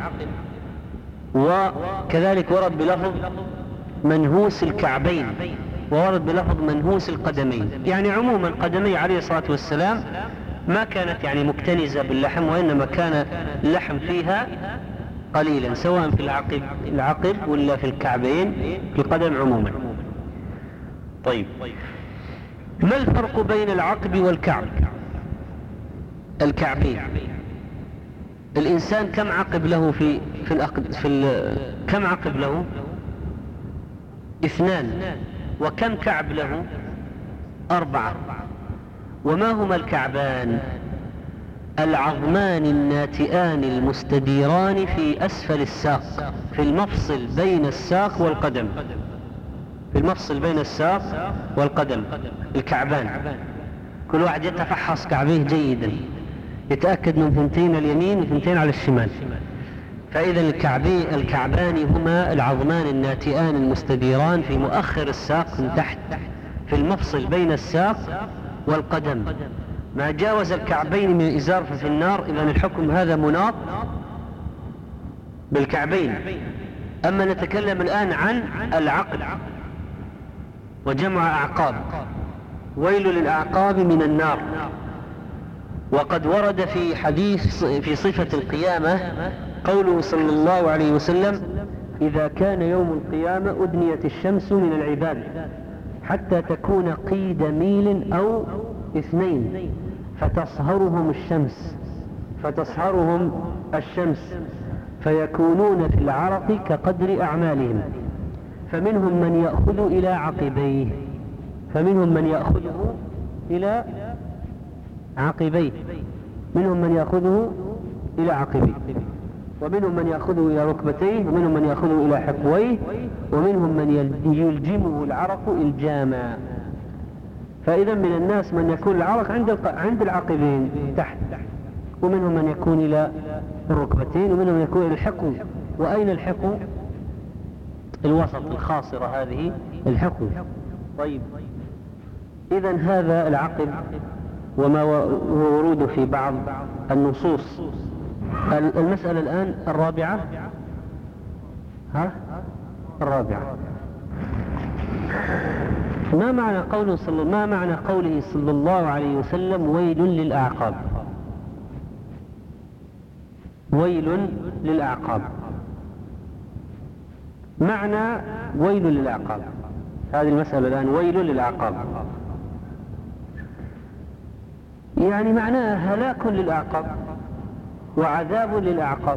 وكذلك ورد بلفظ منهوس الكعبين، وورد بلفظ منهوس القدمين. يعني عموما قدمي عليه الصلاة والسلام ما كانت يعني مكتنزة باللحم، وإنما كان اللحم فيها قليلا، سواء في العقب العقب ولا في الكعبين في القدم عموما. طيب، ما الفرق بين العقب والكعب؟ الكعبين، الإنسان كم عقب له في في الأقد في ال... كم عقب له؟ اثنان. وكم كعب له؟ أربعة. وما هما الكعبان؟ العظمان الناتئان المستديران في أسفل الساق، في المفصل بين الساق والقدم، في المفصل بين الساق والقدم. الكعبان كل واحد يتفحص كعبيه جيدا، يتأكد من ثنتين اليمين وثنتين على الشمال. فإذا الكعبي الكعبان هما العظمان الناتئان المستديران في مؤخر الساق من تحت، في المفصل بين الساق والقدم. ما جاوز الكعبين من الإزار ففي النار. إذن الحكم هذا مناط بالكعبين. أما نتكلم الآن عن العقب وجمع أعقاب. ويل للأعقاب من النار. وقد ورد في حديث في صفة القيامة قوله صلى الله عليه وسلم: إذا كان يوم القيامة أدنيت الشمس من العباد حتى تكون قيد ميل أو اثنين فتصهرهم الشمس فتصهرهم الشمس فيكونون في العرق كقدر أعمالهم، فمنهم من يأخذ إلى عقبيه فمنهم من يأخذه إلى عقبيه منهم من يأخذه إلى عقبيه ومنهم من يأخذه إلى ركبتيه، ومنهم من يأخذه إلى حقويه، ومنهم من يلجمه العرق إلجاما. فإذا من الناس من يكون العرق عند عند العقبين تحت، ومنهم من يكون إلى الركبتين، ومنهم من يكون إلى الحقو. وأين الحقو؟ الوسط الخاصرة هذه الحقو. طيب، إذا هذا العقب وما هو ورود في بعض النصوص. المسألة الآن الرابعة ها الرابعة ما معنى قوله صلى ما معنى قوله صلى الله عليه وسلم: ويل للأعقاب؟ ويل للأعقاب، معنى ويل للأعقاب هذه المسألة الآن. ويل للأعقاب يعني معناها هلاك للأعقاب وعذاب للأعقاب.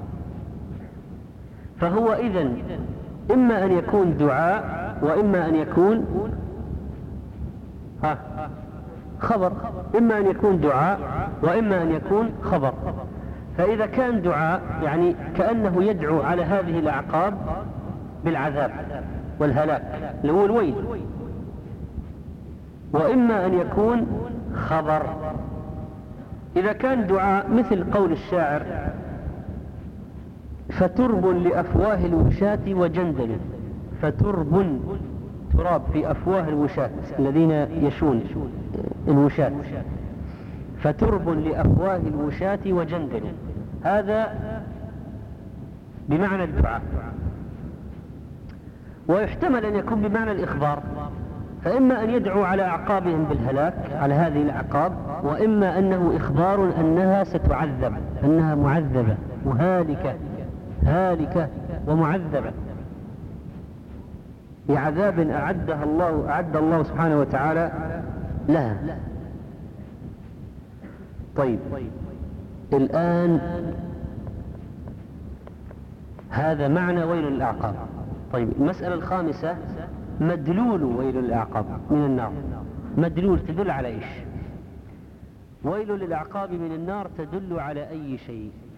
فهو إذن إما أن يكون دعاء وإما أن يكون ها خبر، إما أن يكون دعاء وإما أن يكون خبر. فإذا كان دعاء يعني كأنه يدعو على هذه الأعقاب بالعذاب والهلاك اللي هو الويل. وإما أن يكون خبر. إذا كان دعاء مثل قول الشاعر فترب لأفواه الوشاة وجندل، فترب تراب في أفواه الوشاة الذين يشون الوشاة، فترب لأفواه الوشاة وجندل، هذا بمعنى الدعاء. ويحتمل أن يكون بمعنى الإخبار، فإما أن يدعو على أعقابهم بالهلاك على هذه الأعقاب، وإما أنه إخبار أنها ستعذب، أنها معذبة مهالكة هالكة ومعذبة بعذاب أعدها الله أعد الله سبحانه وتعالى لها. طيب الآن هذا معنى ويل الأعقاب. طيب المسألة الخامسة مدلول ويل الأعقاب من النار. مدلول تدل على إيش؟ ويل للأعقاب من النار تدل على أي شيء؟